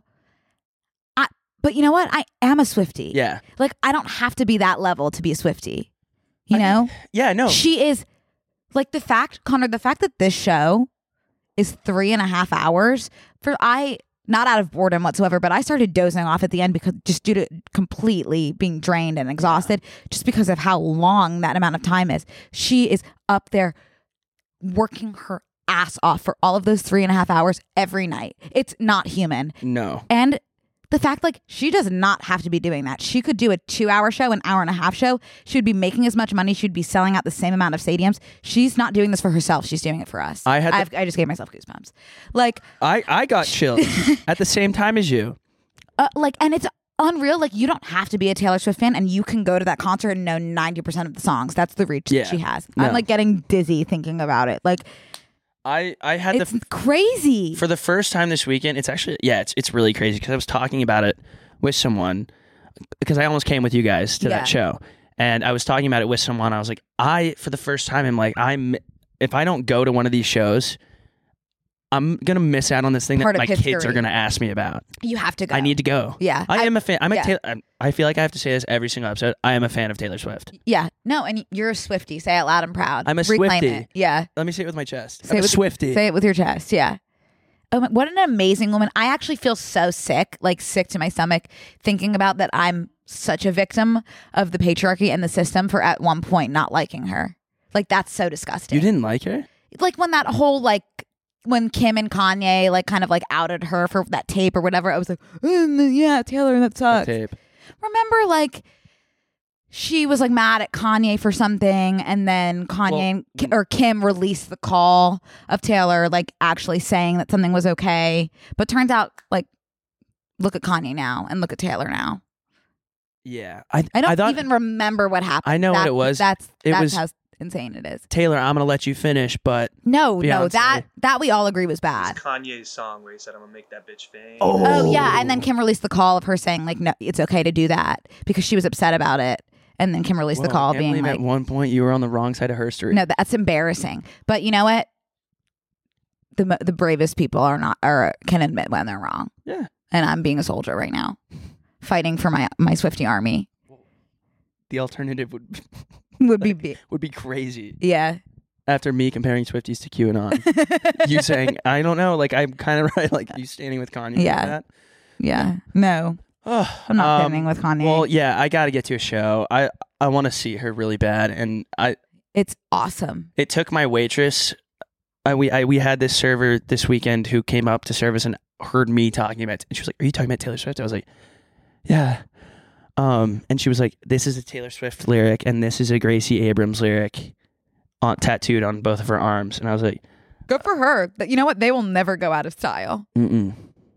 But you know what? I am a Swiftie. Yeah. Like, I don't have to be that level to be a Swiftie. You know? Yeah, no. She is, like, Connor, the fact that this show is 3.5 hours, not out of boredom whatsoever, but I started dozing off at the end because just due to completely being drained and exhausted, just because of how long that amount of time is. She is up there working her ass off for all of those 3.5 hours every night. It's not human. No. And the fact, like, she does not have to be doing that. She could do a 2-hour show, an 1.5-hour show. She would be making as much money. She'd be selling out the same amount of stadiums. She's not doing this for herself. She's doing it for us. I just gave myself goosebumps. Like, I got chilled at the same time as you. And it's unreal. Like, you don't have to be a Taylor Swift fan, and you can go to that concert and know 90% of the songs. That's the reach that she has. No. I'm like getting dizzy thinking about it. Like, I had it's crazy. For the first time this weekend, it's actually, it's really crazy because I was talking about it with someone because I almost came with you guys to that show. And I was talking about it with someone. I was like, for the first time, I'm if I don't go to one of these shows, I'm gonna miss out on this thing Part that of my kids history. are gonna ask me about. You have to go. I need to go. Yeah. I am a fan. I'm a yeah. Taylor. I feel like I have to say this every single episode. I am a fan of Taylor Swift. Yeah. No, and you're a Swiftie. Say it loud and proud. I'm a Reclaim Swiftie. it. Yeah. Let me say it with my chest. Say I'm it a with Swiftie. Say it with your chest. Yeah. Oh, what an amazing woman. I actually feel so sick, like sick to my stomach, thinking about that I'm such a victim of the patriarchy and the system for at one point not liking her. Like, that's so disgusting. You didn't like her? Like when that whole, like, when Kim and Kanye, like, kind of like outed her for that tape or whatever, I was like, yeah, Taylor, that sucks. Tape. Remember, like, she was like mad at Kanye for something, and then or Kim released the call of Taylor, like, actually saying that something was okay. But turns out, like, look at Kanye now and look at Taylor now. Yeah. I don't thought, even remember what happened. I know what it was. That's was- how insane it is. Taylor, I'm going to let you finish, but No, Beyonce. that we all agree was bad. It's Kanye's song where he said, "I'm gonna make that bitch famous." Oh yeah, and then Kim released the call of her saying, like, no, it's okay to do that because she was upset about it. And then Kim released the call I can't being believe like, at one point you were on the wrong side of her story. no, that's embarrassing. But you know what? The bravest people can admit when they're wrong. Yeah. And I'm being a soldier right now, fighting for my Swiftie army. The alternative would Would be would be crazy. yeah. After me comparing Swifties to QAnon, you saying, I don't know, like, I'm kind of right, like, you standing with Kanye. Yeah. Like that. Yeah. No, Oh, I'm not standing with Kanye. Well, yeah, I got to get to a show. I want to see her really bad, and it's awesome. it took my waitress. We had this server this weekend who came up to service and heard me talking about. And she was like, "Are you talking about Taylor Swift?" I was like, "Yeah." And she was like, "This is a Taylor Swift lyric, and this is a Gracie Abrams lyric, tattooed on both of her arms." And I was like, Good for her. But you know what? They will never go out of style. "Mm-mm."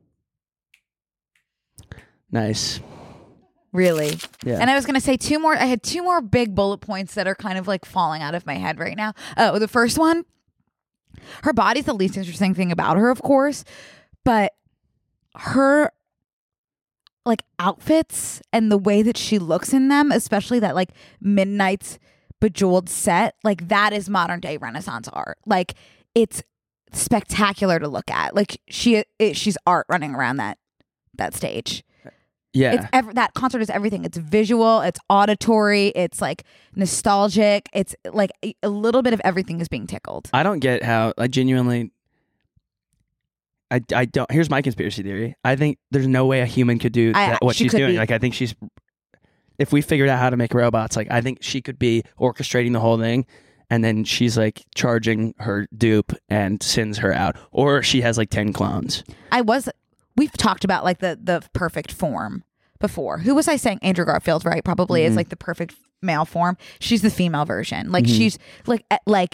Nice. Really. Yeah. And I was going to say I had two more big bullet points that are kind of like falling out of my head right now. Oh, the first one, her body's the least interesting thing about her, of course, but her like outfits and the way that she looks in them, especially that like Midnight's bejeweled set, like that is modern day Renaissance art. Like it's spectacular to look at. Like she's art running around that stage. Yeah. That concert is everything. It's visual, it's auditory, it's like nostalgic. It's like a little bit of everything is being tickled. I don't get how I genuinely. I don't. Here's my conspiracy theory. I think there's no way a human could do what she she's could doing. be. Like I think she's. If we figured out how to make robots, like I think she could be orchestrating the whole thing, and then she's like charging her dupe and sends her out, or she has like 10 clones. We've talked about like the perfect form before. Who was I saying? Andrew Garfield, right? Probably is like the perfect male form. She's the female version. Like she's like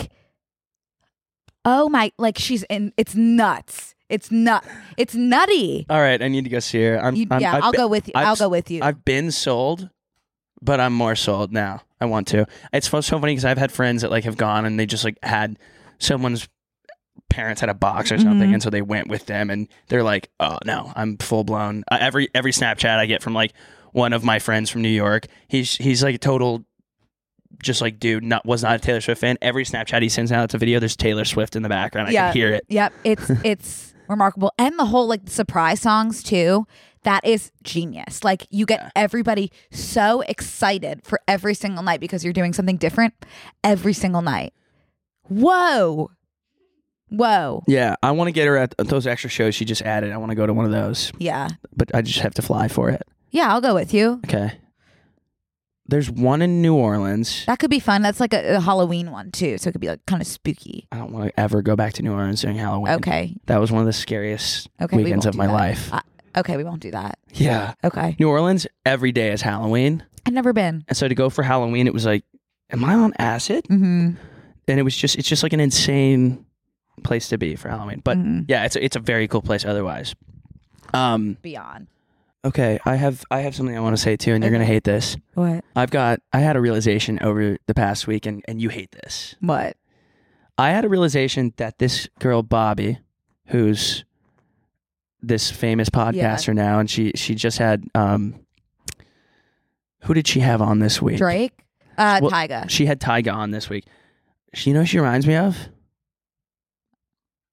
oh my, like she's in. It's nuts. It's nutty. All right, I need to go see her. I'll go with you. I'll go with you. I've been sold, but I'm more sold now. I want to. It's so funny because I've had friends that like have gone and they just like had someone's parents had a box or something, and so they went with them, and they're like, "Oh no, I'm full blown." Every Snapchat I get from like one of my friends from New York, he's like a total, just like dude, was not a Taylor Swift fan. Every Snapchat he sends out, it's a video. There's Taylor Swift in the background. I can hear it. Yep. It's remarkable, and the whole like surprise songs too. That is genius. Like you get everybody so excited for every single night because you're doing something different every single night. Whoa. Yeah, I want to get her at those extra shows she just added. I want to go to one of those. Yeah. But I just have to fly for it. Yeah, I'll go with you. Okay. There's one in New Orleans. That could be fun. That's like a Halloween one too, so it could be like kind of spooky. I don't want to ever go back to New Orleans during Halloween. Okay. That was one of the scariest We weekends won't of do my that. life. Okay, we won't do that. Yeah. Okay. New Orleans, every day is Halloween. I've never been. And so to go for Halloween, it was like, am I on acid? Mm-hmm. And it's just like an insane place to be for Halloween. But yeah, it's a very cool place otherwise. Beyond. Okay, I have something I want to say too, and you're gonna hate this. What? I had a realization over the past week, and you hate this. What? I had a realization that this girl Bobby, who's this famous podcaster now, and she just had who did she have on this week? Drake? Well, Tyga. She had Tyga on this week. She, you know who she reminds me of?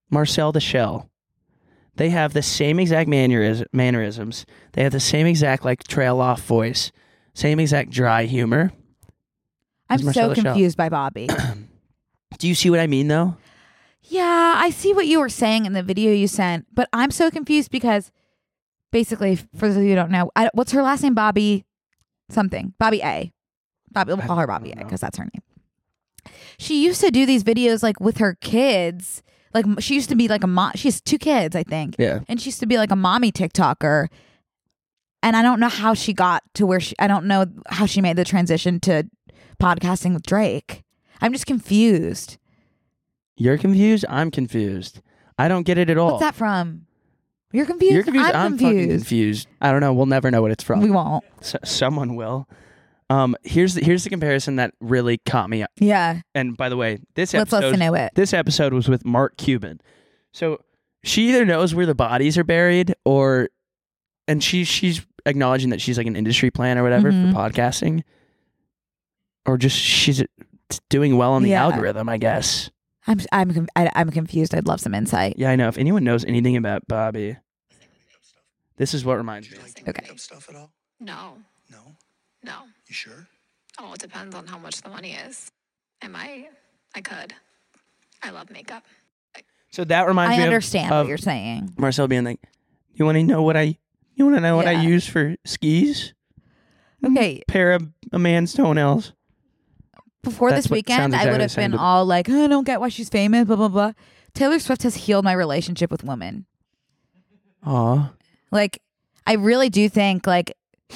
Marcel the Shell. They have the same exact mannerisms. They have the same exact like trail off voice, same exact dry humor. I'm Marcel so the Shell. confused by Bobby. Do you see what I mean though? Yeah, I see what you were saying in the video you sent, but I'm so confused because basically, for those of you who don't know, what's her last name? Bobby something. Bobby A. Bobby, we'll call her Bobby A because that's her name. She used to do these videos like with her kids. Like she used to be like a mom. She has 2 kids, I think. Yeah. And she used to be like a mommy TikToker. And I don't know how she got to where I don't know how she made the transition to podcasting with Drake. I'm just confused. You're confused? I'm confused. I don't get it at all. What's that from? You're confused? You're confused? I'm fucking confused. I don't know. We'll never know what it's from. We won't. Someone will. Here's the comparison that really caught me. Yeah. And by the way, Let's listen to it. This episode was with Mark Cuban. So she either knows where the bodies are buried and she's acknowledging that she's like an industry plan or whatever for podcasting, or just she's doing well on the algorithm, I guess. I'm confused. I'd love some insight. Yeah, I know. If anyone knows anything about Bobby, this is what reminds me. Okay. Stuff at all? No, No. no. You sure? Oh, it depends on how much the money is. I could. I love makeup. So that reminds me I understand of what you're saying. Marcel being like, "You want to know what I use for skis? Okay. Pair of a man's toenails." Before That's this what weekend, sounds I would exactly have the same, been but- all like, I don't get why she's famous, blah, blah, blah. Taylor Swift has healed my relationship with women. Aw. Like, I really do think, like,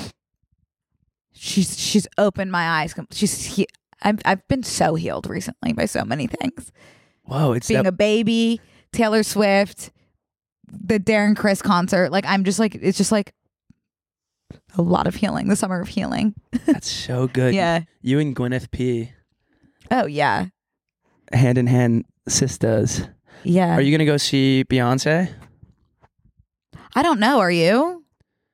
she's opened my eyes. I've been so healed recently by so many things. Whoa, it's Being that, a baby, Taylor Swift, the Darren Criss concert. Like, I'm just like, it's just like a lot of healing, the summer of healing. that's so good. Yeah. You and Gwyneth P. Oh, yeah. hand in hand sisters. Yeah. Are you gonna go see Beyonce? I don't know. Are you?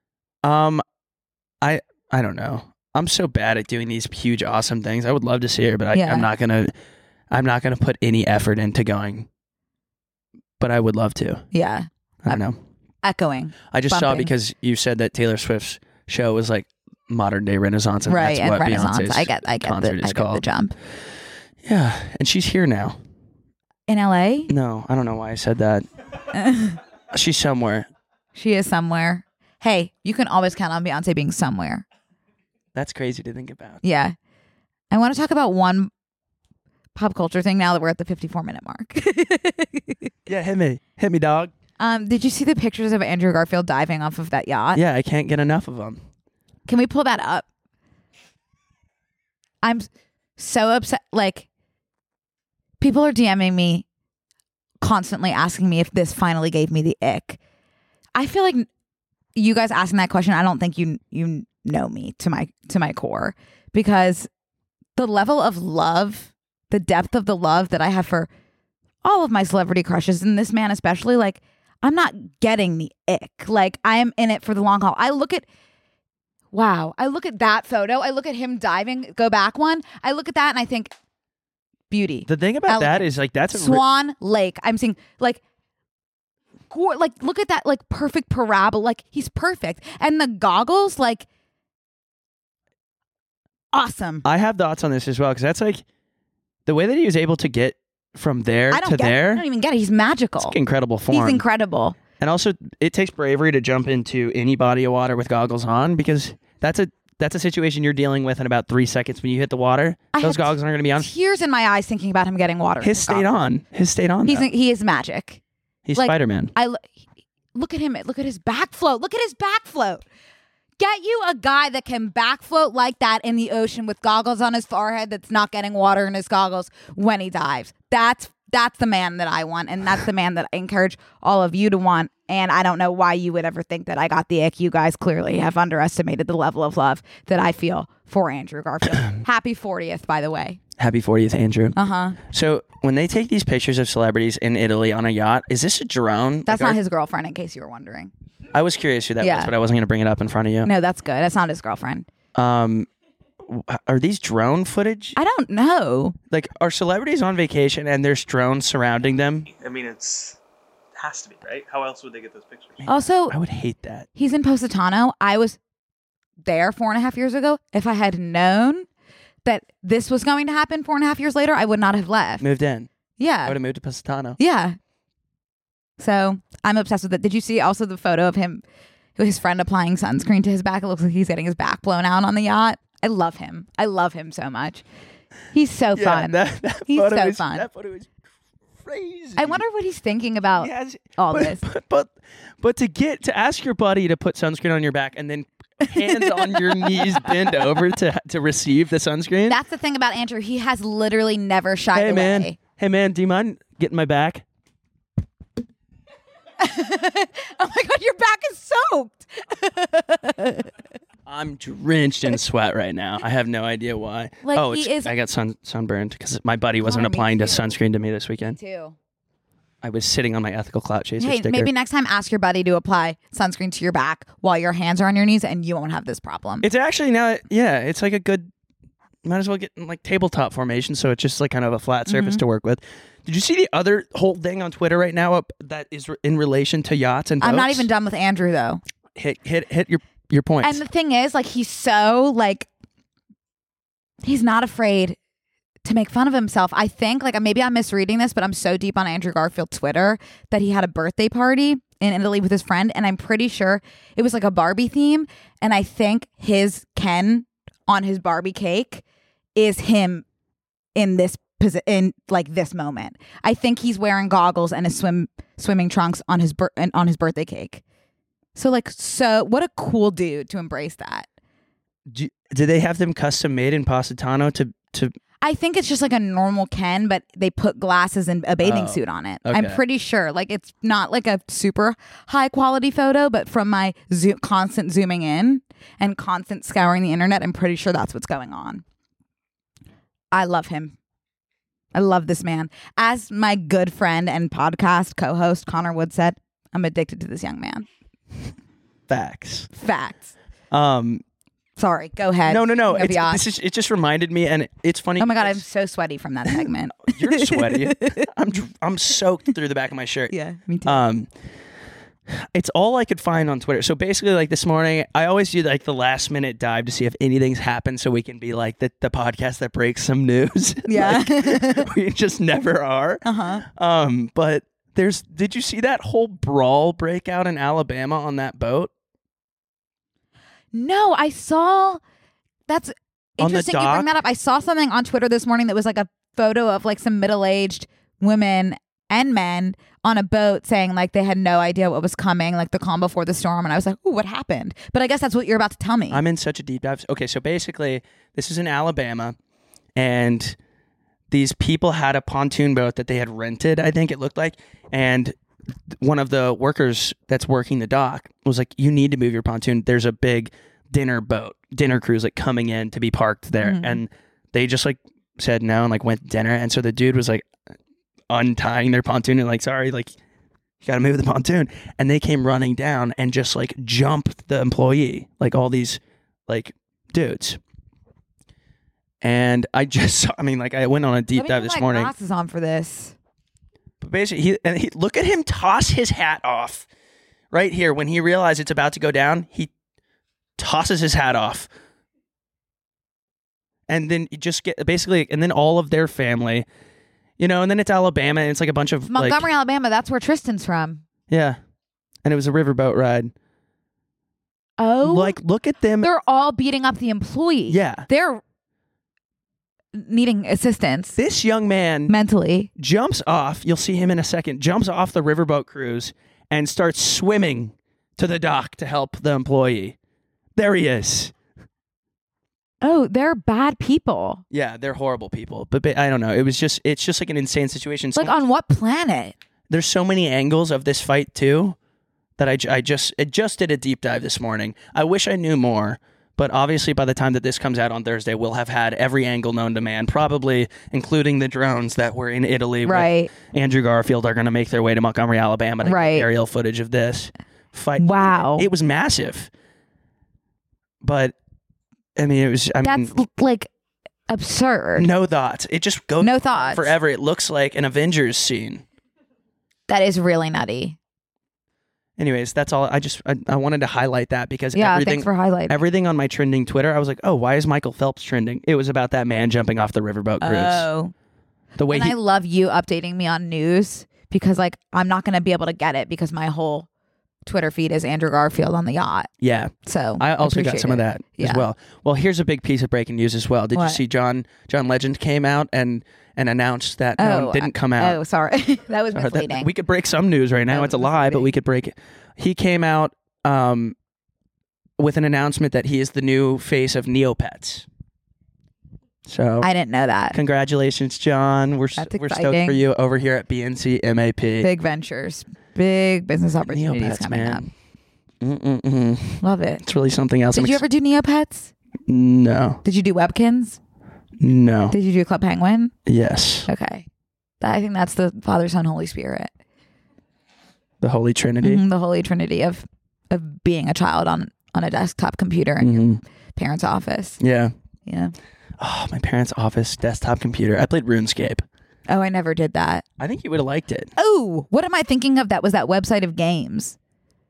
I don't know. I'm so bad at doing these huge, awesome things. I would love to see her, but Yeah. I'm not gonna put any effort into going. But I would love to. Yeah. I don't know. Echoing. I just saw bumping. because you said that Taylor Swift's show was like modern day Renaissance, and Right. that's And what Renaissance. Beyonce's I get concert is the called. jump. Yeah, and she's here now. In LA? No, I don't know why I said that. She's somewhere. She is somewhere. Hey, you can always count on Beyonce being somewhere. That's crazy to think about. Yeah. I want to talk about one pop culture thing now that we're at the 54-minute mark. Yeah, hit me, dog. Did you see the pictures of Andrew Garfield diving off of that yacht? Yeah, I can't get enough of them. Can we pull that up? I'm so upset. Like, people are DMing me constantly asking me if this finally gave me the ick. I feel like you guys asking that question, I don't think you know me to my core, because the level of love, the depth of the love that I have for all of my celebrity crushes, and this man especially, like, I'm not getting the ick. Like, I am in it for the long haul. I look at that photo. I look at him diving, go back one. I look at that and I think, beauty. The thing about that is like that's a Swan Lake. I'm seeing like look at that, like, perfect parabola. Like, he's perfect. And the goggles, like, awesome. I have thoughts on this as well, because that's like the way that he was able to get from there I to there. I don't even get it. He's magical. It's incredible form. He's incredible. And also, it takes bravery to jump into any body of water with goggles on, because that's a situation you're dealing with in about 3 seconds when you hit the water. I Those had goggles aren't going to be on. Tears in my eyes thinking about him getting water. in His stayed goggles. on. His stayed on. though. He is magic. He's like, Spider-Man. Look at him. Look at his back float. Look at his back float. Get you a guy that can back float like that in the ocean with goggles on his forehead that's not getting water in his goggles when he dives. That's the man that I want, and that's the man that I encourage all of you to want. And I don't know why you would ever think that I got the ick. You guys clearly have underestimated the level of love that I feel for Andrew Garfield. Happy 40th, by the way. Happy 40th, Andrew. Uh-huh. So when they take these pictures of celebrities in Italy on a yacht, is this a drone? That's Like, not his girlfriend, in case you were wondering. I was curious who that Yeah. was, but I wasn't going to bring it up in front of you. No, that's good. That's not his girlfriend. Are these drone footage? I don't know. Like, are celebrities on vacation and there's drones surrounding them? I mean, it's Has to be, right? How else would they get those pictures? Also, I would hate that. he's in Positano. I was there 4.5 years ago. If I had known that this was going to happen 4.5 years later, I would not have left. Moved in. I Yeah. would have moved to Positano. Yeah. So I'm obsessed with it. Did you see also the photo of him, his friend applying sunscreen to his back? It looks like he's getting his back blown out on the yacht. I love him. I love him so much. He's so fun. That He's photo so is, fun. That photo is crazy. I wonder what he's thinking about all this. But to ask your buddy to put sunscreen on your back and then hands on your knees bend over to receive the sunscreen. That's the thing about Andrew. He has literally never shied Hey away. man, do you mind getting my back? Oh my God, your back is soaked. I'm drenched in sweat right now. I have no idea why. Like, oh, he is- I got sunburned because my buddy wasn't Connor, me applying too. sunscreen to me this weekend. Too. I was sitting on my ethical clout chaser Hey, sticker. maybe next time ask your buddy to apply sunscreen to your back while your hands are on your knees and you won't have this problem. It's actually now, yeah, it's like a good. Might as well get in like tabletop formation, so it's just like kind of a flat surface Mm-hmm. to work with. Did you see the other whole thing on Twitter right now that is in relation to yachts and boats? I'm not even done with Andrew though. Hit your points. And the thing is, like, he's so like, he's not afraid to make fun of himself. I think, like, maybe I'm misreading this, but I'm so deep on Andrew Garfield Twitter that he had a birthday party in Italy with his friend, and I'm pretty sure it was like a Barbie theme, and I think his Ken on his Barbie cake is him in this in like this moment. I think he's wearing goggles and his swimming trunks on his birthday cake. So what a cool dude to embrace that. Do they have them custom made in Positano to? I think it's just like a normal Ken, but they put glasses and a bathing suit on it. I'm okay. pretty sure. Like, it's not like a super high quality photo, but from my constant zooming in and constant scouring the internet, I'm pretty sure that's what's going on. I love him. I love this man. As my good friend and podcast co-host Connor Wood said, I'm addicted to this young man. Facts. Facts. Sorry, go ahead. No. Go beyond. It just reminded me, and it's funny. Oh my God, I'm so sweaty from that segment. You're sweaty. I'm soaked through the back of my shirt. Yeah, me too. It's all I could find on Twitter. So basically, like this morning, I always do like the last minute dive to see if anything's happened, so we can be like the podcast that breaks some news. Yeah. Like, we just never are. But did you see that whole brawl breakout in Alabama on that boat? No, I saw. That's On the interesting. You bring dock? that up. I saw something on Twitter this morning that was like a photo of like some middle-aged women and men on a boat saying like they had no idea what was coming, like the calm before the storm. And I was like, "Ooh, what happened?" But I guess that's what you're about to tell me. I'm in such a deep dive. Okay, so basically, this is in Alabama, and these people had a pontoon boat that they had rented, I think it looked like, and one of the workers that's working the dock was like, "You need to move your pontoon. There's a big dinner cruise like coming in to be parked there." Mm-hmm. And they just like said no and like went to dinner. And so the dude was like untying their pontoon and like, "Sorry, like you got to move the pontoon." And they came running down and just like jumped the employee, like all these like dudes. And I went on a deep dive this morning. Glasses on for this. But basically, he look at him toss his hat off right here when he realized it's about to go down. He tosses his hat off, and then you just get and then all of their family, and then it's Alabama, and it's like a bunch of Montgomery, Alabama. That's where Tristan's from. yeah, and it was a riverboat ride. Oh, Like, look at them. they're all beating up the employee. Yeah, They're needing assistance this young man mentally. jumps off. You'll see him in a second. Jumps off the riverboat cruise and starts swimming to the dock to help the employee. There he is. Oh, they're bad people. Yeah, they're horrible people. But I don't know. It's just like an insane situation. Like, on what planet? There's so many angles of this fight too that I just did a deep dive this morning. I wish I knew more, but obviously by the time that this comes out on Thursday, we'll have had every angle known to man, probably including the drones that were in Italy. Right. With Andrew Garfield are going to make their way to Montgomery, Alabama to Right. get aerial footage of this fight. Wow. It was massive. But I mean, That's like absurd. no thoughts. It just goes No thoughts. forever. It looks like an Avengers scene. That is really nutty. Anyways, that's all. I wanted to highlight that because Yeah, everything thanks for highlighting. everything on my trending Twitter, I was like, oh, why is Michael Phelps trending? It was about that man jumping off the riverboat cruise. Oh. The way And I love you updating me on news because like I'm not going to be able to get it because my whole Twitter feed is Andrew Garfield on the yacht. yeah. So I also got appreciate some of it. that as Yeah. well. Well, here's a big piece of breaking news as well. Did you What? see John Legend came out and announced that no, it didn't come out. Oh, sorry. That was Or that- misleading. we could break some news right now. That It's a was lie, but misleading. we could break it. He came out with an announcement that he is the new face of Neopets. So I didn't know that. congratulations, John. We're That's stoked exciting. for you over here at BNC MAP. Big ventures, big business opportunities Neopets, coming up. man. Mm-mm-mm. Love it. It's really something else. Did you ever do Neopets? No. Did you do Webkins? No. Did you do Club Penguin? Yes. Okay. I think that's the Father, Son, Holy Spirit. The Holy Trinity. Mhm, the Holy Trinity of being a child on a desktop computer in your parents' office. Yeah. Yeah. Oh, my parents' office desktop computer. I played RuneScape. Oh, I never did that. I think you would have liked it. Oh, what am I thinking of? That was that website of games.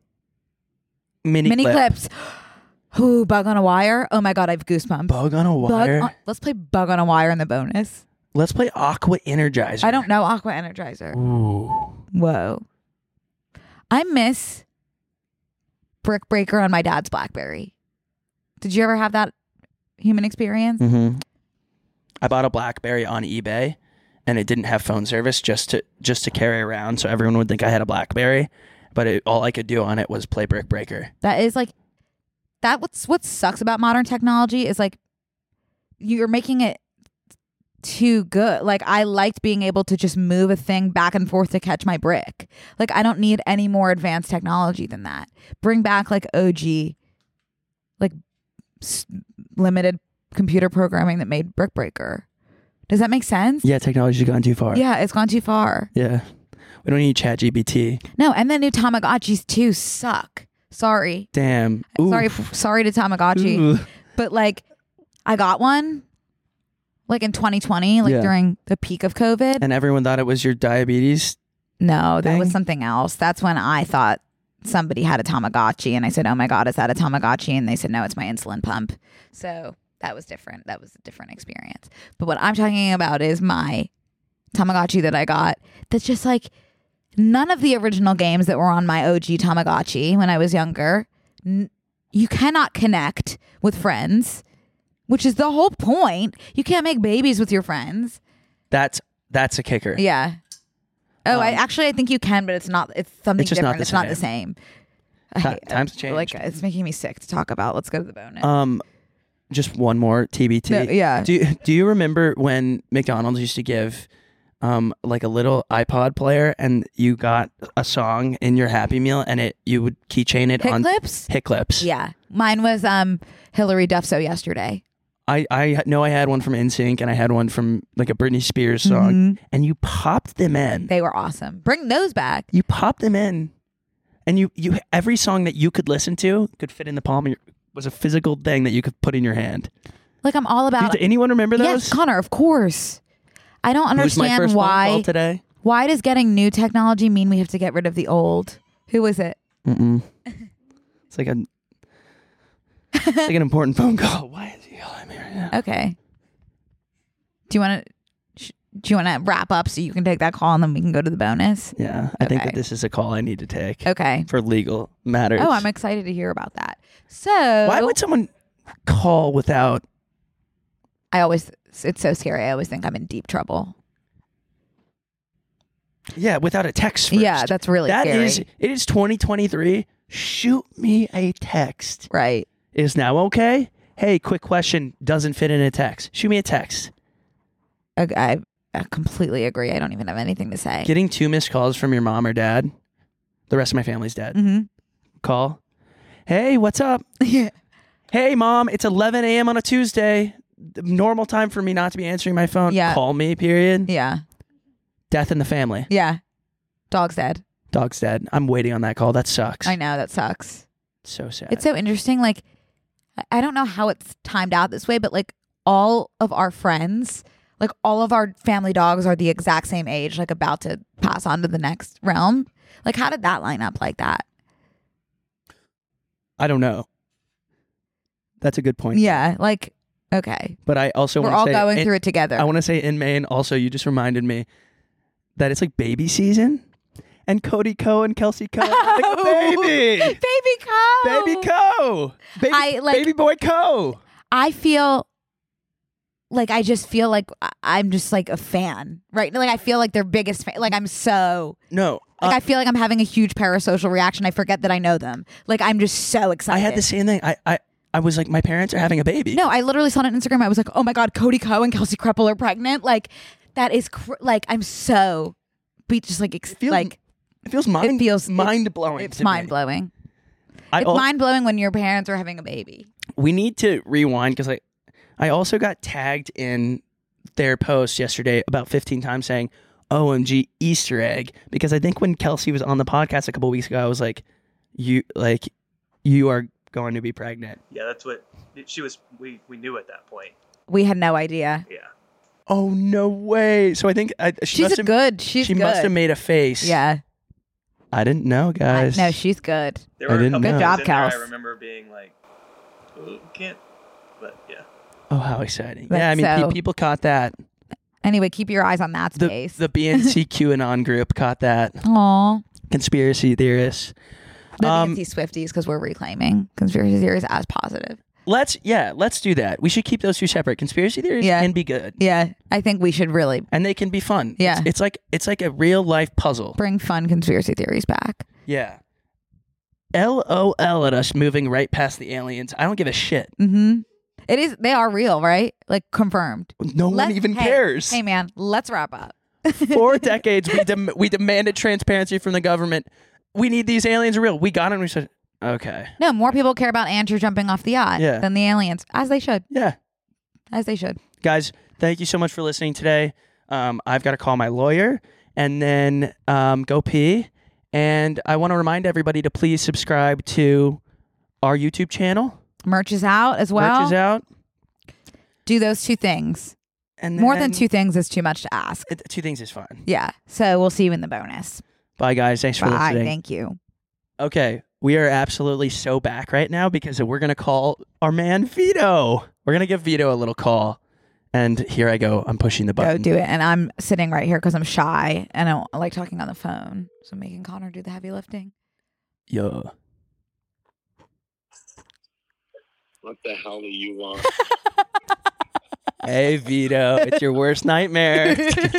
Mini Mini clip. clips. Ooh, Bug on a Wire. Oh my God, I have goosebumps. Bug on a wire. Let's play Bug on a Wire in the bonus. Let's play Aqua Energizer. I don't know Aqua Energizer. Ooh. Whoa. I miss Brick Breaker on my dad's BlackBerry. Did you ever have that human experience? Mm-hmm. I bought a BlackBerry on eBay, and it didn't have phone service just to carry around, so everyone would think I had a BlackBerry. But all I could do on it was play Brick Breaker. That is like that. What sucks about modern technology is like you're making it too good. Like I liked being able to just move a thing back and forth to catch my brick. Like I don't need any more advanced technology than that. Bring back like OG, like limited computer programming that made Brick Breaker. Does that make sense? Yeah, technology's gone too far. Yeah, it's gone too far. Yeah. We don't need ChatGPT. No, and the new Tamagotchis too suck. Sorry. Damn. Ooh. Sorry to Tamagotchi. Ooh. But like I got one like in 2020, like Yeah. during the peak of COVID. And everyone thought it was your diabetes. No, that was thing? something else. That's when I thought somebody had a Tamagotchi and I said, "Oh my God, is that a Tamagotchi?" And they said, "No, it's my insulin pump." So that was different. That was a different experience. But what I'm talking about is my Tamagotchi that I got that's just like none of the original games that were on my OG Tamagotchi when I was younger. You cannot connect with friends, which is the whole point. You can't make babies with your friends. That's a kicker. Yeah. Oh, I Um, think you can, but it's not. It's something It's just not different. the It's not the same. Times changed. Like it's making me sick to talk about. Let's go to the bonus. Just one more TBT. No, yeah. Do you remember when McDonald's used to give like a little iPod player and you got a song in your Happy Meal and you would keychain it Hit on clips? Hit clips. Yeah. Mine was Hillary Duff So Yesterday. I know I had one from NSYNC and I had one from like a Britney Spears song and you popped them in. They were awesome. Bring those back. You popped them in and you every song that you could listen to could fit in the palm of your was a physical thing that you could put in your hand. Like I'm all about. Did anyone remember those? Yes, Connor. Of course. I don't Who's my understand first phone call why. today? Why does getting new technology mean we have to get rid of the old? Who was it? Mm-mm. It's like it's like an important phone call. Why is he calling me right now? Okay. Do you want to wrap up so you can take that call and then we can go to the bonus? Yeah, I think Okay. that this is a call I need to take Okay. for legal matters. Oh, I'm excited to hear about that. So Why would someone call without? it's so scary. I always think I'm in deep trouble. Yeah, without a text first. Yeah, that's really scary. It is 2023. Shoot me a text. Right. Is now okay? Hey, quick question. Doesn't fit in a text. Shoot me a text. I completely agree. I don't even have anything to say. Getting 2 missed calls from your mom or dad. The rest of my family's dead. Mm-hmm. Call. Hey, what's up? Yeah. Hey, mom, it's 11 a.m. on a Tuesday. The normal time for me not to be answering my phone. Yeah. Call me, period. Yeah. Death in the family. Yeah. Dog's dead. Dog's dead. I'm waiting on that call. That sucks. I know. That sucks. So sad. It's so interesting. Like, I don't know how it's timed out this way, but like all of our friends Like all of our family dogs are the exact same age, like about to pass on to the next realm. Like how did that line up like that? I don't know. That's a good point. Yeah, like okay. But I also we're want all to say, going through it together. I want to say in Maine also, you just reminded me that it's like baby season. And Cody Ko and Kelsey Ko having a baby. Baby Co. Baby Ko. Baby boy Ko. I feel like I just feel like I'm just like a fan, right? Like I feel like their biggest fan. Like I'm so No. like I feel like I'm having a huge parasocial reaction. I forget that I know them. Like I'm just so excited. I had the same thing. I was like, my parents are having a baby. No, I literally saw it on Instagram. I was like, oh my god, Cody Ko and Kelsey Kreppel are pregnant. Like that is like I'm so just like it feels mind blowing. It's mind blowing. It's mind blowing when your parents are having a baby. We need to rewind because I also got tagged in their post yesterday about 15 times saying OMG Easter egg, because I think when Kelsey was on the podcast a couple weeks ago, I was like, you are going to be pregnant. Yeah, that's what she was. We knew at that point. We had no idea. Yeah. Oh no way! So I think she must have made a face. Yeah. I didn't know, guys. No, she's good. There were a couple good job, in there Kels. I remember being like, oh, can't. But yeah. Oh, how exciting! But yeah, I mean, so- people caught that. Anyway, keep your eyes on that space. The BNC QAnon group caught that. Aw. Conspiracy theorists. The BNC Swifties, because we're reclaiming conspiracy theories as positive. Let's do that. We should keep those two separate. Conspiracy theories can be good. Yeah, I think we should really And they can be fun. Yeah. It's like a real life puzzle. bring fun conspiracy theories back. Yeah. LOL at us moving right past the aliens. I don't give a shit. Mm-hmm. It is. They are real, right? Like confirmed. No one even cares. Hey, man, let's wrap up. 4 decades we demanded transparency from the government. We need these aliens real. We got them. We said, okay. No, more people care about Andrew jumping off the yacht than the aliens, as they should. Yeah. As they should. Guys, thank you so much for listening today. I've got to call my lawyer and then go pee. And I want to remind everybody to please subscribe to our YouTube channel. Merch is out as well. Merch is out. Do those two things. And More than 2 things is too much to ask. 2 things is fine. Yeah. So we'll see you in the bonus. Bye, guys. Thanks for Bye. listening. Thank you. Okay. We are absolutely so back right now because we're going to call our man Vito. We're going to give Vito a little call. And here I go. I'm pushing the button. Go do it. And I'm sitting right here because I'm shy and I don't like talking on the phone. So I'm making Connor do the heavy lifting. Yeah. What the hell do you want? Hey, Vito. It's your worst nightmare.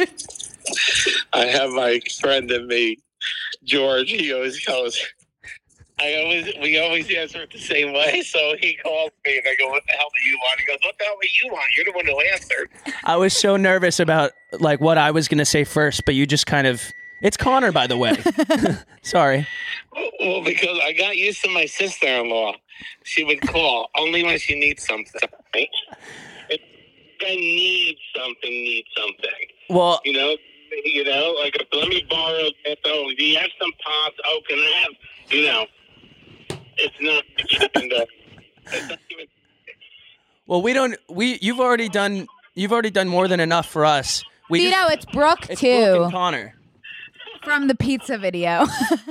I have my friend and me, George. He always goes. We always answer it the same way. So he calls me and I go, "What the hell do you want?" He goes, "What the hell do you want? You're the one who answered." I was so nervous about like what I was going to say first, but you just kind of... It's Connor, by the way. Sorry. Well, because I got used to my sister-in-law. She would call only when she needs something. Right? If I need something. Well, You know, like let me borrow this. Oh, do you have some pots? Oh, can I have? It's not even. well, you've already done more than enough for us. Vito, it's Brooke it's too. Brooke and Connor. From the pizza video. No,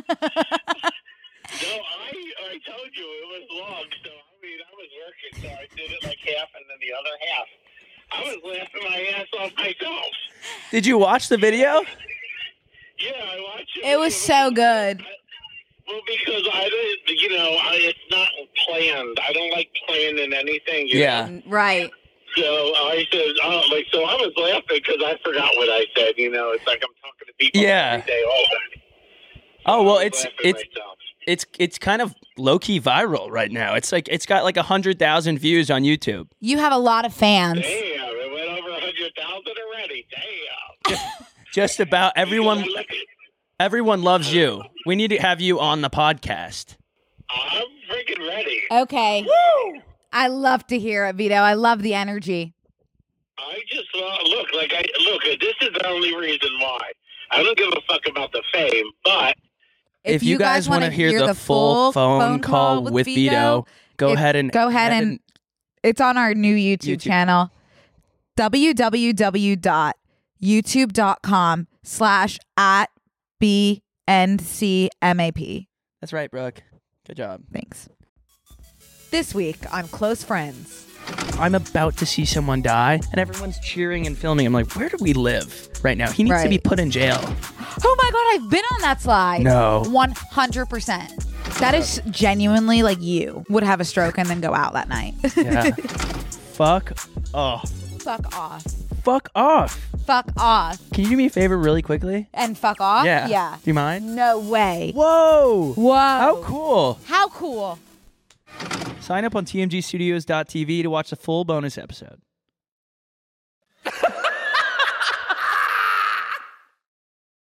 I told you it was long. So I was working, so I did it like half, and then the other half. I was laughing my ass off myself. Did you watch the video? Yeah, I watched it. It was so good. Well, because I didn't, it's not planned. I don't like planning anything. you know? Right. So I said, so I was laughing because I forgot what I said. It's like I'm talking to people every day all day. Oh well, Myself. it's kind of low key viral right now. It's like it's got like 100,000 views on YouTube. You have a lot of fans. Damn, it went over 100,000 already. Damn. Just about everyone loves you. We need to have you on the podcast. I'm freaking ready. Okay. Woo! I love to hear it, Vito. I love the energy. I just look. This is the only reason why. I don't give a fuck about the fame, but if you guys want to hear the full phone call with Vito, go ahead and it's on our new YouTube channel. www.youtube.com/@BNCMAP. That's right, Brooke. Good job. Thanks. This week on Close Friends. I'm about to see someone die, and everyone's cheering and filming. I'm like, where do we live right now? He needs to be put in jail. Oh my God, I've been on that slide. No. 100%. That is genuinely like you would have a stroke and then go out that night. Yeah. Fuck off. Fuck off. Fuck off. Fuck off. Can you do me a favor really quickly? And fuck off? Yeah. Yeah. Do you mind? No way. Whoa. Whoa. How cool. How cool. Sign up on tmgstudios.tv to watch the full bonus episode.